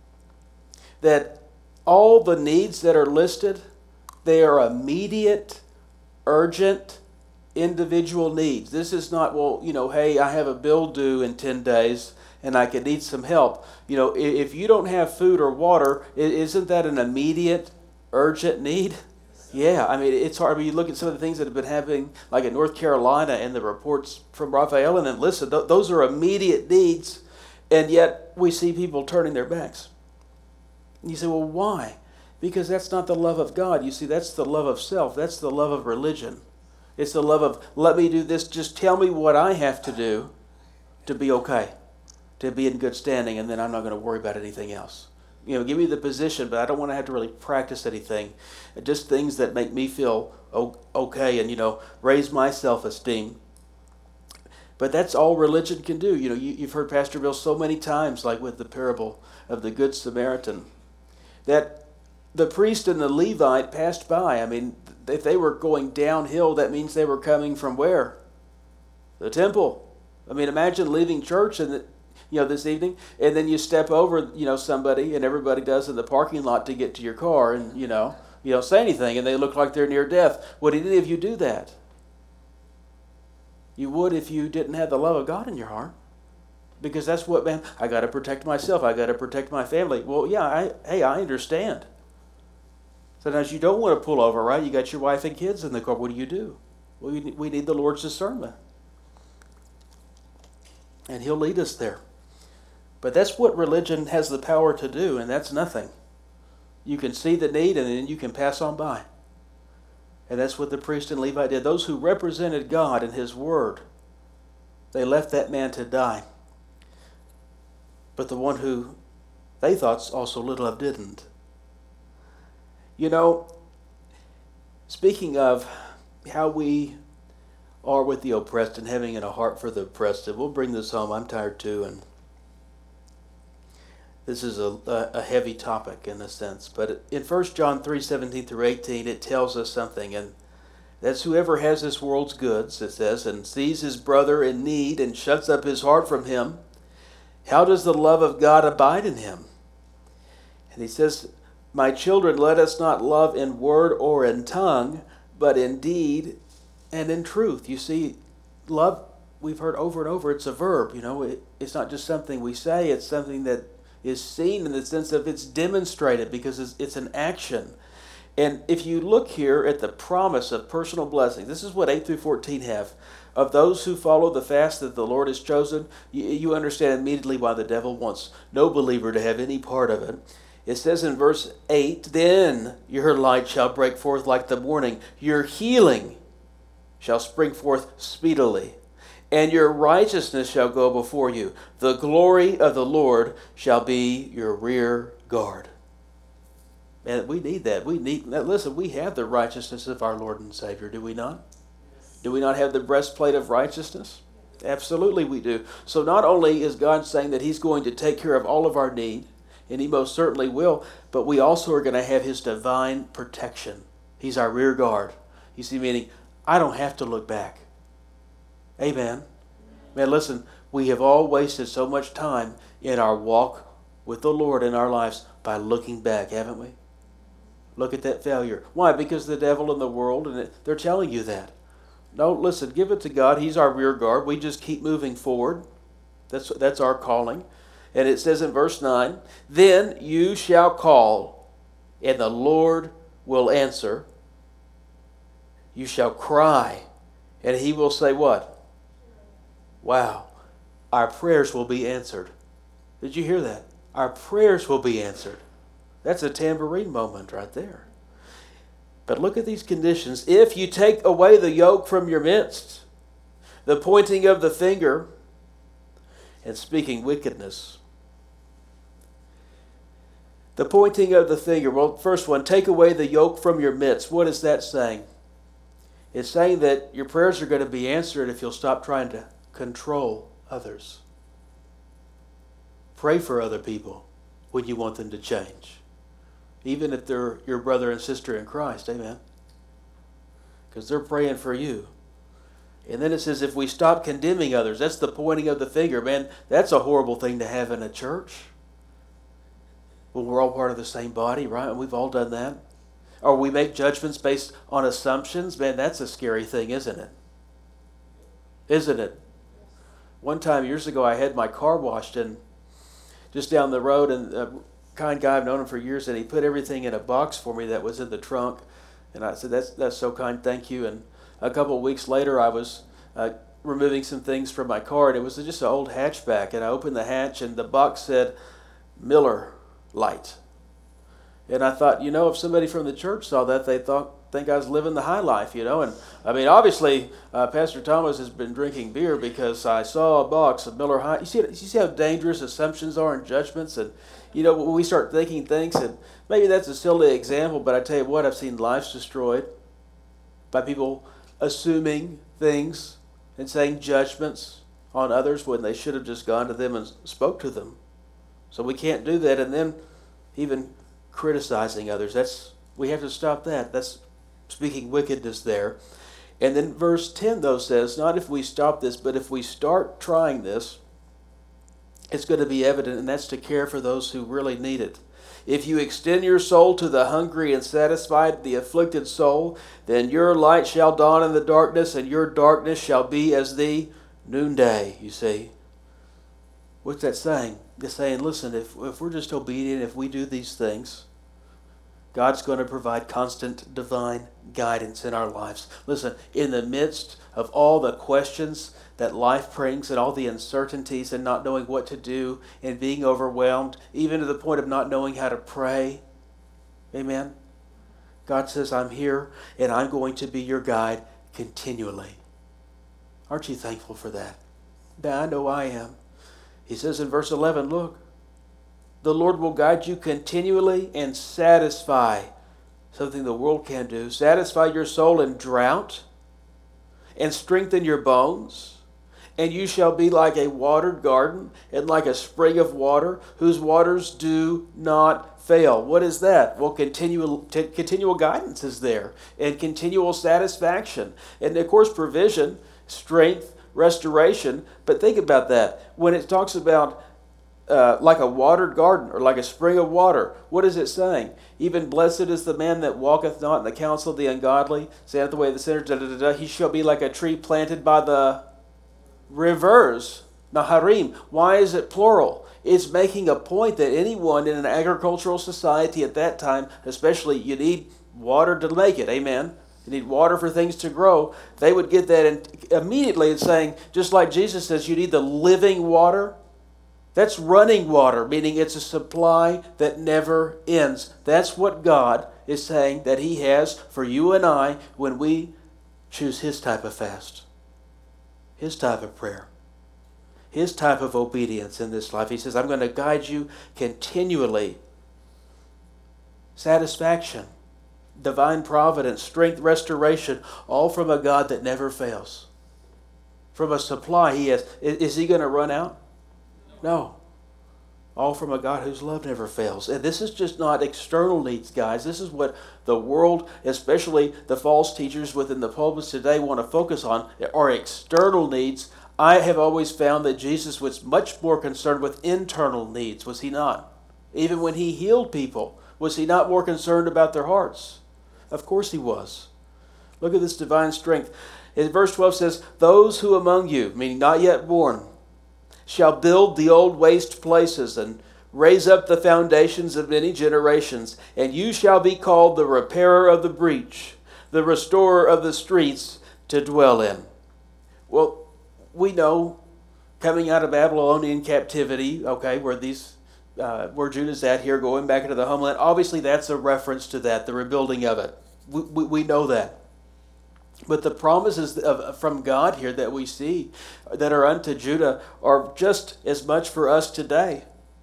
Speaker 1: that all the needs that are listed, they are immediate, urgent, individual needs. This is not, well, you know, hey, I have a bill due in ten days. And I could need some help. You know, if you don't have food or water, isn't that an immediate, urgent need? Yeah, I mean, it's hard. I mean, you look at some of the things that have been happening, like in North Carolina and the reports from Raphael, and then listen, th- those are immediate needs, and yet we see people turning their backs. And you say, well, why? Because that's not the love of God. You see, that's the love of self. That's the love of religion. It's the love of, let me do this, just tell me what I have to do to be okay, to be in good standing, and then I'm not going to worry about anything else. You know, give me the position, but I don't want to have to really practice anything. Just things that make me feel okay and, you know, raise my self-esteem. But that's all religion can do. You know, you, you've heard Pastor Bill so many times, like with the parable of the Good Samaritan, that the priest and the Levite passed by. I mean, if they were going downhill, that means they were coming from where? The temple. I mean, imagine leaving church and the, you know, this evening, and then you step over, you know, somebody, and everybody does in the parking lot to get to your car, and, you know, you don't say anything, and they look like they're near death. Would any of you do that? You would if you didn't have the love of God in your heart. Because that's what, man, I got to protect myself. I got to protect my family. Well, yeah, I, hey, I understand. Sometimes you don't want to pull over, right? You got your wife and kids in the car. What do you do? Well, we need the Lord's discernment. And He'll lead us there. But that's what religion has the power to do, and that's nothing. You can see the need and then you can pass on by. And that's what the priest and Levite did. Those who represented God and His Word, they left that man to die. But the one who they thought also little of didn't. You know, speaking of how we are with the oppressed and having a heart for the oppressed, and we'll bring this home. I'm tired too, and this is a, a heavy topic in a sense. But in First John three seventeen through eighteen, it tells us something. And that's whoever has this world's goods, it says, and sees his brother in need and shuts up his heart from him, how does the love of God abide in him? And he says, my children, let us not love in word or in tongue, but in deed and in truth. You see, love, we've heard over and over, it's a verb. You know, it, it's not just something we say, it's something that is seen in the sense of it's demonstrated because it's, it's an action. And if you look here at the promise of personal blessing, this is what eight through fourteen have. Of those who follow the fast that the Lord has chosen, you, you understand immediately why the devil wants no believer to have any part of it. It says in verse eight, then your light shall break forth like the morning. Your healing shall spring forth speedily. And your righteousness shall go before you. The glory of the Lord shall be your rear guard. And we need that. We need that. Listen, we have the righteousness of our Lord and Savior, do we not? Do we not have the breastplate of righteousness? Absolutely we do. So not only is God saying that He's going to take care of all of our need, and He most certainly will, but we also are going to have His divine protection. He's our rear guard. You see, meaning, I don't have to look back. Amen. Man, listen, we have all wasted so much time in our walk with the Lord in our lives by looking back, haven't we? Look at that failure. Why? Because the devil and the world, and they're telling you that. No, listen, give it to God. He's our rear guard. We just keep moving forward. That's, that's our calling. And it says in verse nine, then you shall call, and the Lord will answer. You shall cry, and He will say what? Wow, our prayers will be answered. Did you hear that? Our prayers will be answered. That's a tambourine moment right there. But look at these conditions. If you take away the yoke from your midst, the pointing of the finger, and speaking wickedness. The pointing of the finger. Well, first one, take away the yoke from your midst. What is that saying? It's saying that your prayers are going to be answered if you'll stop trying to control others. Pray for other people when you want them to change. Even if they're your brother and sister in Christ. Amen. Because they're praying for you. And then it says if we stop condemning others, that's the pointing of the finger. Man, that's a horrible thing to have in a church. When we're all part of the same body, right? And we've all done that. Or we make judgments based on assumptions. Man, that's a scary thing, isn't it? Isn't it? One time years ago, I had my car washed and just down the road, and a kind guy, I've known him for years, and he put everything in a box for me that was in the trunk. And I said, that's that's so kind, thank you. And a couple of weeks later, I was uh, removing some things from my car, and it was just an old hatchback. And I opened the hatch, and the box said, Miller Lite. And I thought, you know, if somebody from the church saw that, they thought think I was living the high life, you know. And I mean, obviously, uh, Pastor Thomas has been drinking beer because I saw a box of Miller High. You see, you see how dangerous assumptions are and judgments, and you know, when we start thinking things, and maybe that's a silly example, but I tell you what, I've seen lives destroyed by people assuming things and saying judgments on others when they should have just gone to them and spoke to them. So we can't do that, and then even criticizing others. That's we have to stop that. That's speaking wickedness there. And then verse ten, though, says, not if we stop this, but if we start trying this, it's going to be evident, and that's to care for those who really need it. If you extend your soul to the hungry and satisfy the afflicted soul, then your light shall dawn in the darkness, and your darkness shall be as the noonday, you see. What's that saying? It's saying, listen, if, if we're just obedient, if we do these things, God's going to provide constant divine guidance in our lives. Listen, in the midst of all the questions that life brings and all the uncertainties and not knowing what to do and being overwhelmed, even to the point of not knowing how to pray, amen? God says, I'm here and I'm going to be your guide continually. Aren't you thankful for that? Yeah, I know I am. He says in verse eleven, look, the Lord will guide you continually and satisfy, something the world can't do, satisfy your soul in drought and strengthen your bones. And you shall be like a watered garden and like a spring of water whose waters do not fail. What is that? Well, continual, t- continual guidance is there and continual satisfaction. And of course, provision, strength, restoration. But think about that. When it talks about uh, like a watered garden or like a spring of water, what is it saying? Even blessed is the man that walketh not in the counsel of the ungodly, standeth the way of the sinners, da, da, da, da. He shall be like a tree planted by the rivers, Naharim. Why is it plural? It's making a point that anyone in an agricultural society at that time, especially, you need water to make it, amen? You need water for things to grow. They would get that in, immediately and saying, just like Jesus says, you need the living water. That's running water, meaning it's a supply that never ends. That's what God is saying that He has for you and I when we choose His type of fast, His type of prayer, His type of obedience in this life. He says, I'm going to guide you continually. Satisfaction, divine providence, strength, restoration, all from a God that never fails. From a supply He has. Is He going to run out? No. All from a God whose love never fails. And this is just not external needs, guys. This is what the world, especially the false teachers within the pulpits today, want to focus on, are external needs. I have always found that Jesus was much more concerned with internal needs, was He not? Even when He healed people, was He not more concerned about their hearts? Of course He was. Look at this divine strength. In verse twelve says, those who among you, meaning not yet born, shall build the old waste places and raise up the foundations of many generations, and you shall be called the repairer of the breach, the restorer of the streets to dwell in. Well, we know coming out of Babylonian captivity, okay, where these uh, where Judah's at here, going back into the homeland, obviously that's a reference to that, the rebuilding of it. We, we, we know that. But the promises of, from God here that we see that are unto Judah are just as much for us today.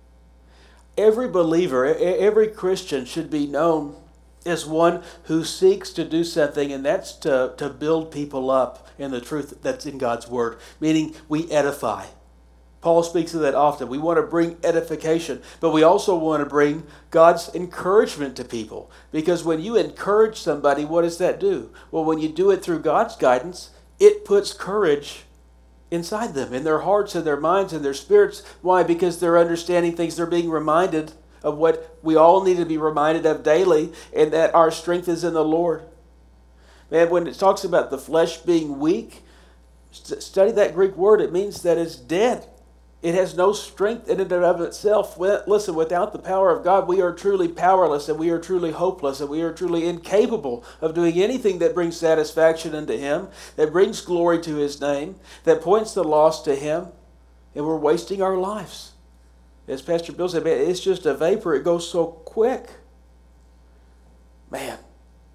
Speaker 1: Every believer, every Christian should be known as one who seeks to do something, and that's to, to build people up in the truth that's in God's Word, meaning we edify. Paul speaks of that often. We want to bring edification, but we also want to bring God's encouragement to people. Because when you encourage somebody, what does that do? Well, when you do it through God's guidance, it puts courage inside them, in their hearts and their minds and their spirits. Why? Because they're understanding things. They're being reminded of what we all need to be reminded of daily, and that our strength is in the Lord. Man, when it talks about the flesh being weak, st- study that Greek word. It means that it's dead. It has no strength in and of itself. Listen, without the power of God, we are truly powerless, and we are truly hopeless, and we are truly incapable of doing anything that brings satisfaction unto Him, that brings glory to His name, that points the lost to Him, and we're wasting our lives. As Pastor Bill said, man, it's just a vapor. It goes so quick. Man,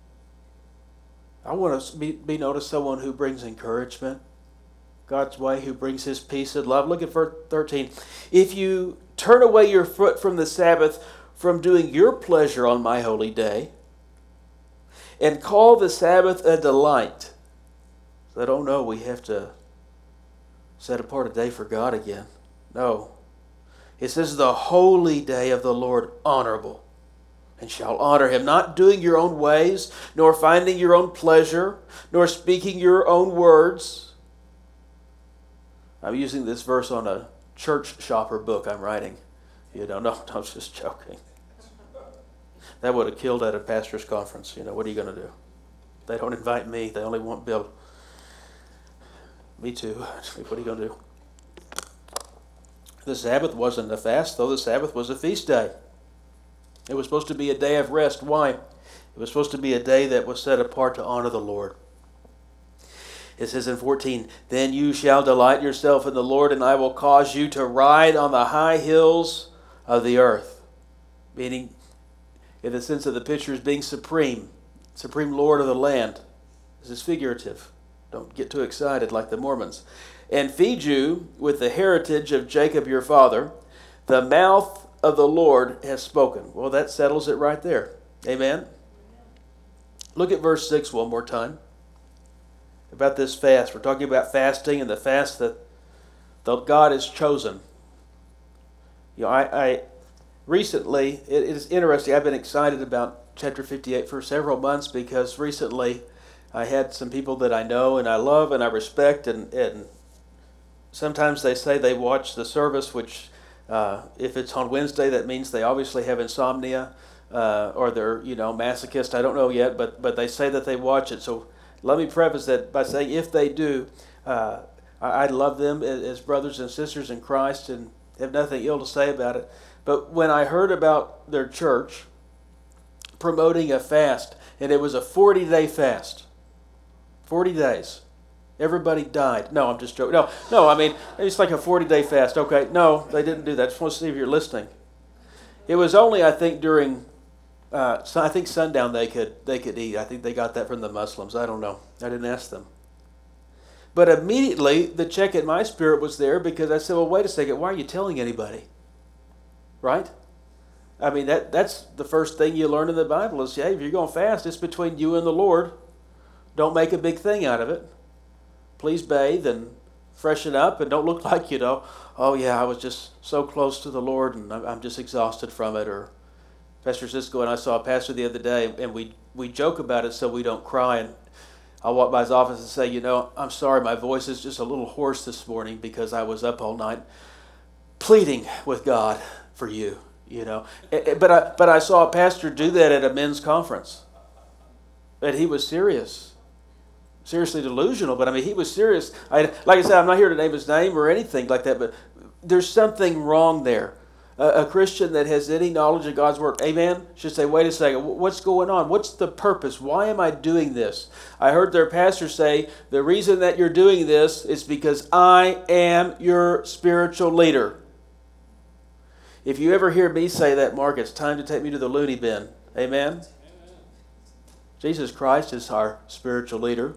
Speaker 1: I want to be, be known as someone who brings encouragement God's way, who brings His peace and love. Look at verse thirteen. If you turn away your foot from the Sabbath, from doing your pleasure on my holy day, and call the Sabbath a delight. So I don't know, we have to set apart a day for God again. No. It says the holy day of the Lord honorable, and shall honor Him, not doing your own ways, nor finding your own pleasure, nor speaking your own words. I'm using this verse on a church shopper book I'm writing. You know, no, I was just joking. That would have killed at a pastor's conference. You know, what are you going to do? They don't invite me. They only want Bill. Me too. What are you going to do? The Sabbath wasn't a fast, though. The Sabbath was a feast day. It was supposed to be a day of rest. Why? It was supposed to be a day that was set apart to honor the Lord. It says in fourteen, "Then you shall delight yourself in the Lord, and I will cause you to ride on the high hills of the earth." Meaning, in the sense of the picture, as being supreme, supreme Lord of the land. This is figurative. Don't get too excited like the Mormons. "And feed you with the heritage of Jacob your father. The mouth of the Lord has spoken." Well, that settles it right there. Amen? Look at verse six one more time. About this fast. We're talking about fasting and the fast that the God has chosen. You know, I, I recently, it, it is interesting, I've been excited about chapter fifty-eight for several months because recently I had some people that I know and I love and I respect, and, and sometimes they say they watch the service, which uh, if it's on Wednesday, that means they obviously have insomnia uh, or they're, you know, masochist. I don't know yet, but, but they say that they watch it. So let me preface that by saying if they do, uh, I, I love them as, as brothers and sisters in Christ and have nothing ill to say about it. But when I heard about their church promoting a fast, and it was a forty-day fast, forty days. Everybody died. No, I'm just joking. No, no, I mean, it's like a forty-day fast. Okay, no, they didn't do that. I just want to see if you're listening. It was only, I think, during, uh, so I think sundown they could they could eat. I think they got that from the Muslims. I don't know. I didn't ask them. But immediately, the check in my spirit was there because I said, well, wait a second. Why are you telling anybody? Right? I mean, that that's the first thing you learn in the Bible is, hey, if you're going to fast, it's between you and the Lord. Don't make a big thing out of it. Please bathe and freshen up and don't look like, you know, oh yeah, I was just so close to the Lord and I'm just exhausted from it. Or Pastor Cisco and I saw a pastor the other day and we, we joke about it so we don't cry. And I'll walk by his office and say, you know, I'm sorry, my voice is just a little hoarse this morning because I was up all night pleading with God for you, you know. But I, but I saw a pastor do that at a men's conference. And he was serious. Seriously delusional, but I mean, he was serious. I, like I said, I'm not here to name his name or anything like that, but there's something wrong there. A, a Christian that has any knowledge of God's Word, amen, should say, wait a second, what's going on? What's the purpose? Why am I doing this? I heard their pastor say, the reason that you're doing this is because I am your spiritual leader. If you ever hear me say that, Mark, it's time to take me to the loony bin. Amen? Amen. Jesus Christ is our spiritual leader.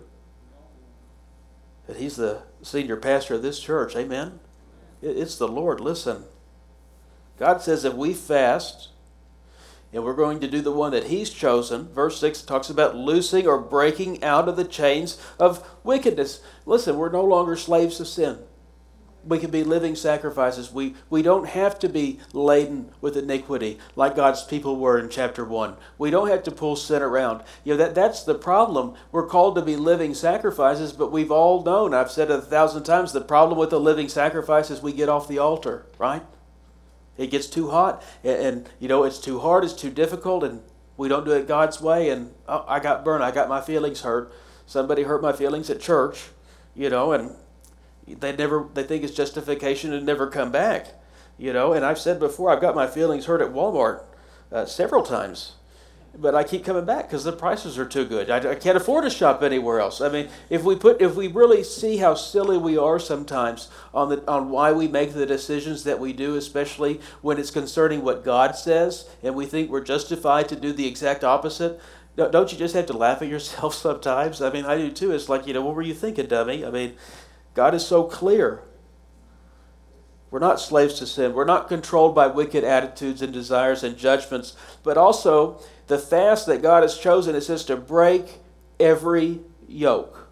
Speaker 1: That he's the senior pastor of this church. Amen? It's the Lord. Listen. God says if we fast, and we're going to do the one that he's chosen, verse six talks about loosing or breaking out of the chains of wickedness. Listen, we're no longer slaves to sin. We can be living sacrifices. We, we don't have to be laden with iniquity like God's people were in chapter one. We don't have to pull sin around. You know, that, that's the problem. We're called to be living sacrifices, but we've all known, I've said it a thousand times, the problem with the living sacrifice is we get off the altar, right? It gets too hot, and, and you know, it's too hard, it's too difficult, and we don't do it God's way, and oh, I got burned, I got my feelings hurt. Somebody hurt my feelings at church, you know, and They never. They think it's justification and never come back, you know. And I've said before, I've got my feelings hurt at Walmart uh, several times, but I keep coming back because the prices are too good. I, I can't afford to shop anywhere else. I mean, if we put, if we really see how silly we are sometimes on the on why we make the decisions that we do, especially when it's concerning what God says, and we think we're justified to do the exact opposite. Don't you just have to laugh at yourself sometimes? I mean, I do too. It's like, you know, what were you thinking, dummy? I mean. God is so clear. We're not slaves to sin. We're not controlled by wicked attitudes and desires and judgments. But also, the fast that God has chosen, it says to break every yoke.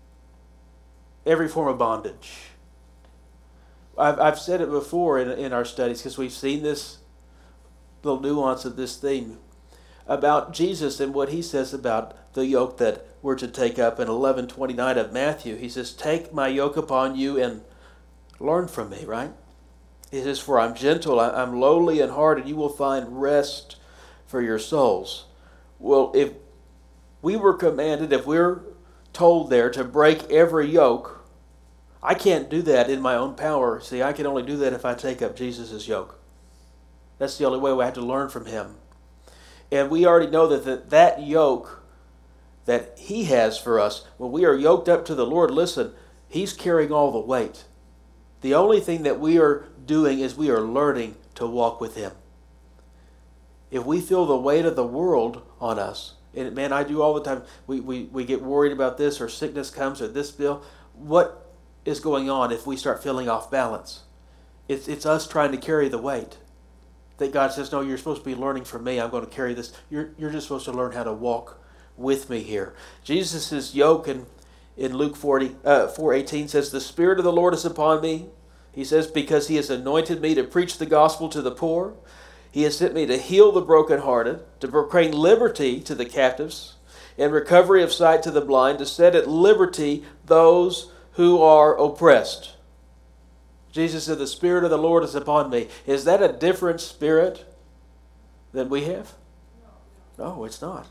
Speaker 1: Every form of bondage. I've, I've said it before in, in our studies because we've seen this little nuance of this theme about Jesus and what he says about the yoke that we're to take up in eleven twenty-nine of Matthew. He says, take my yoke upon you and learn from me, right? He says, for I'm gentle, I'm lowly in heart, and you will find rest for your souls. Well, if we were commanded, if we're told there to break every yoke, I can't do that in my own power. See, I can only do that if I take up Jesus' yoke. That's the only way we have to learn from him. And we already know that that, that yoke that He has for us, when we are yoked up to the Lord, listen, He's carrying all the weight. The only thing that we are doing is we are learning to walk with Him. If we feel the weight of the world on us, and man, I do all the time, we, we, we get worried about this, or sickness comes, or this bill. What is going on if we start feeling off balance? It's, it's us trying to carry the weight. That God says, no, you're supposed to be learning from me. I'm going to carry this. You're, you're just supposed to learn how to walk with me here. Jesus' yoke in, in Luke forty, uh, four eighteen says, the Spirit of the Lord is upon me. He says, because He has anointed me to preach the gospel to the poor. He has sent me to heal the brokenhearted, to proclaim liberty to the captives, and recovery of sight to the blind, to set at liberty those who are oppressed. Jesus said, the Spirit of the Lord is upon me. Is that a different spirit than we have? No, it's not.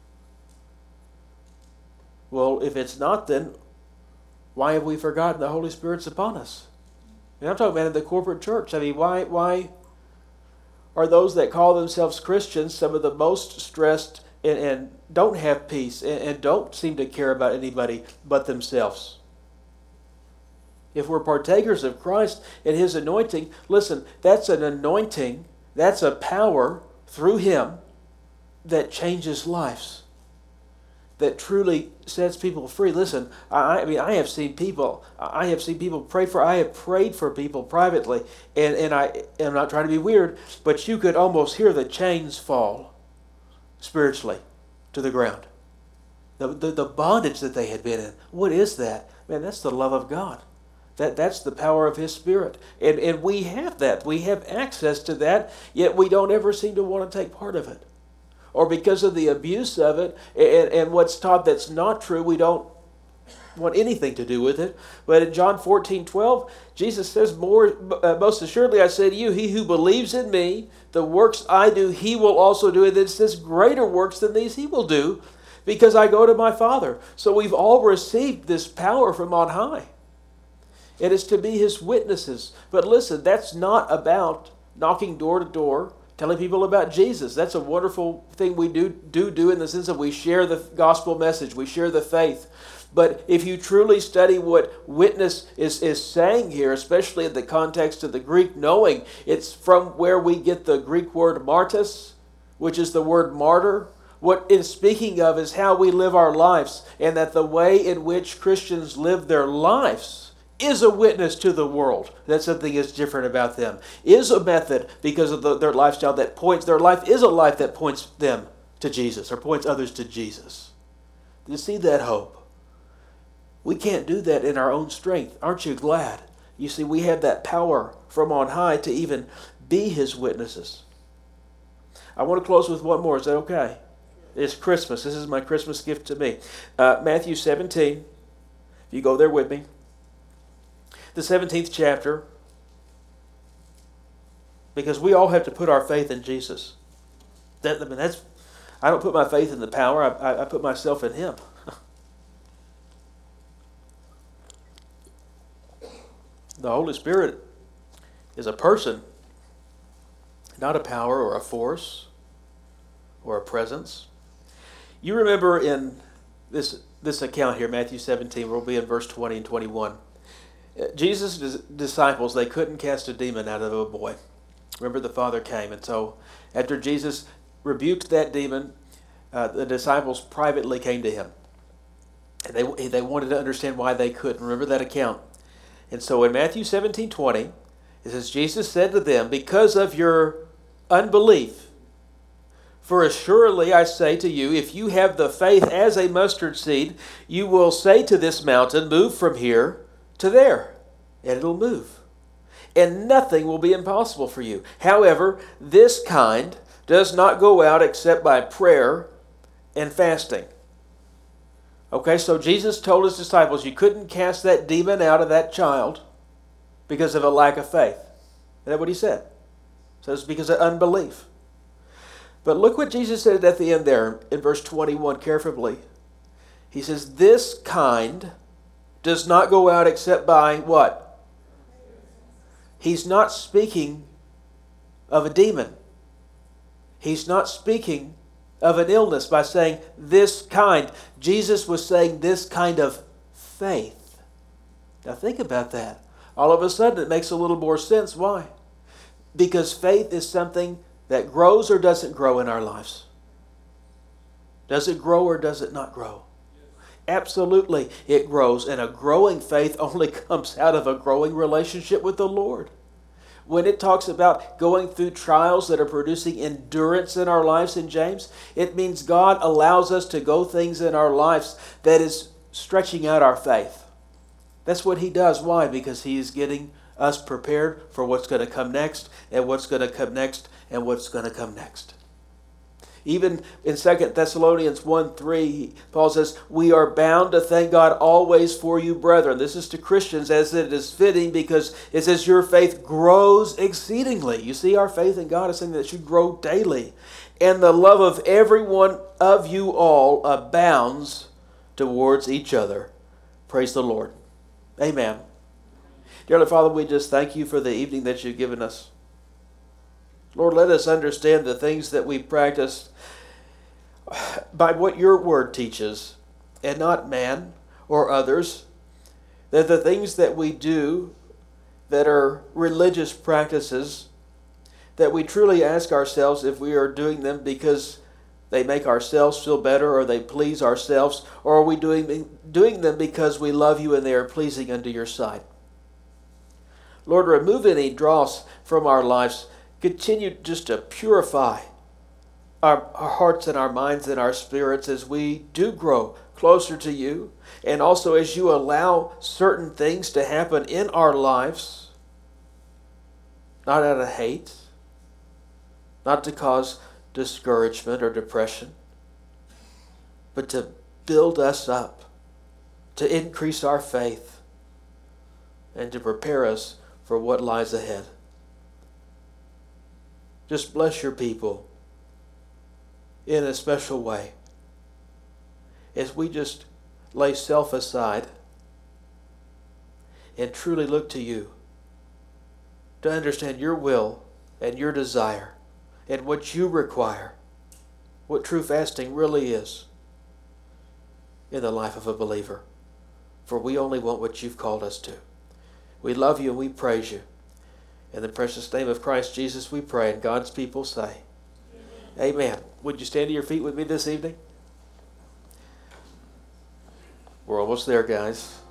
Speaker 1: Well, if it's not, then why have we forgotten the Holy Spirit's upon us? And I'm talking about in the corporate church. I mean, why, why are those that call themselves Christians some of the most stressed and, and don't have peace and, and don't seem to care about anybody but themselves? If we're partakers of Christ and His anointing, listen, that's an anointing, that's a power through Him that changes lives, that truly sets people free. Listen, I, I mean, I have seen people, I have seen people pray for, I have prayed for people privately, and, and I am not trying to be weird, but you could almost hear the chains fall spiritually to the ground. The, the, the bondage that they had been in. What is that? Man, that's the love of God. That, that's the power of His Spirit. And, and we have that. We have access to that, yet we don't ever seem to want to take part of it. Or because of the abuse of it and, and what's taught that's not true, we don't want anything to do with it. But in John fourteen twelve, Jesus says, More, uh, most assuredly I say to you, he who believes in me, the works I do, he will also do. And it says, greater works than these he will do, because I go to my Father. So we've all received this power from on high. It is to be His witnesses. But listen, that's not about knocking door to door, telling people about Jesus. That's a wonderful thing we do do, do in the sense that we share the gospel message, we share the faith. But if you truly study what witness is, is saying here, especially in the context of the Greek, knowing it's from where we get the Greek word martyrs, which is the word martyr, what it's speaking of is how we live our lives, and that the way in which Christians live their lives is a witness to the world that something is different about them, is a method because of the, their lifestyle that points, their life is a life that points them to Jesus or points others to Jesus. Do you see that hope? We can't do that in our own strength. Aren't you glad? You see, we have that power from on high to even be His witnesses. I want to close with one more. Is that okay? It's Christmas. This is my Christmas gift to me. Uh, Matthew seventeen. If you go there with me. The seventeenth chapter, because we all have to put our faith in Jesus. That, I mean, that's, I don't put my faith in the power, I, I, I put myself in Him. The Holy Spirit is a person, not a power or a force or a presence. You remember in this, this account here, Matthew seventeen, we'll be in verse twenty and twenty-one. Jesus' disciples, they couldn't cast a demon out of a boy. Remember, the father came. And so after Jesus rebuked that demon, uh, the disciples privately came to Him. And they, they wanted to understand why they couldn't. Remember that account. And so in Matthew seventeen twenty, it says, Jesus said to them, because of your unbelief, for assuredly I say to you, if you have the faith as a mustard seed, you will say to this mountain, move from here to there, and it'll move. And nothing will be impossible for you. However, this kind does not go out except by prayer and fasting. Okay, so Jesus told His disciples you couldn't cast that demon out of that child because of a lack of faith. Is that what He said? So it's because of unbelief. But look what Jesus said at the end there in verse twenty-one carefully. He says, this kind does not go out except by what? He's not speaking of a demon. He's not speaking
Speaker 2: of an illness by saying this kind. Jesus was saying this kind of faith. Now think about that. All of a sudden it makes a little more sense. Why? Because faith is something that grows or doesn't grow in our lives. Does it grow or does it not grow? Absolutely, it grows. And a growing faith only comes out of a growing relationship with the Lord. When it talks about going through trials that are producing endurance in our lives in James, it means God allows us to go things in our lives that is stretching out our faith. That's what He does. Why? Because He is getting us prepared for what's going to come next, and what's going to come next, and what's going to come next. Even in Second Thessalonians one three, Paul says, we are bound to thank God always for you, brethren. This is to Christians, as it is fitting, because it says your faith grows exceedingly. You see, our faith in God is something that should grow daily. And the love of every one of you all abounds towards each other. Praise the Lord. Amen. Dear Father, we just thank you for the evening that you've given us. Lord, let us understand the things that we practice by what your word teaches, and not man or others. That the things that we do that are religious practices, that we truly ask ourselves if we are doing them because they make ourselves feel better or they please ourselves, or are we doing, doing them because we love you and they are pleasing unto your sight. Lord, remove any dross from our lives. Continue just to purify our, our hearts and our minds and our spirits as we do grow closer to you, and also as you allow certain things to happen in our lives, not out of hate, not to cause discouragement or depression, but to build us up, to increase our faith, and to prepare us for what lies ahead. Just bless your people in a special way as we just lay self aside and truly look to you to understand your will and your desire and what you require, what true fasting really is in the life of a believer. For we only want what you've called us to. We love you and we praise you. In the precious name of Christ Jesus we pray, and God's people say, Amen. Amen. Would you stand to your feet with me this evening? We're almost there, guys.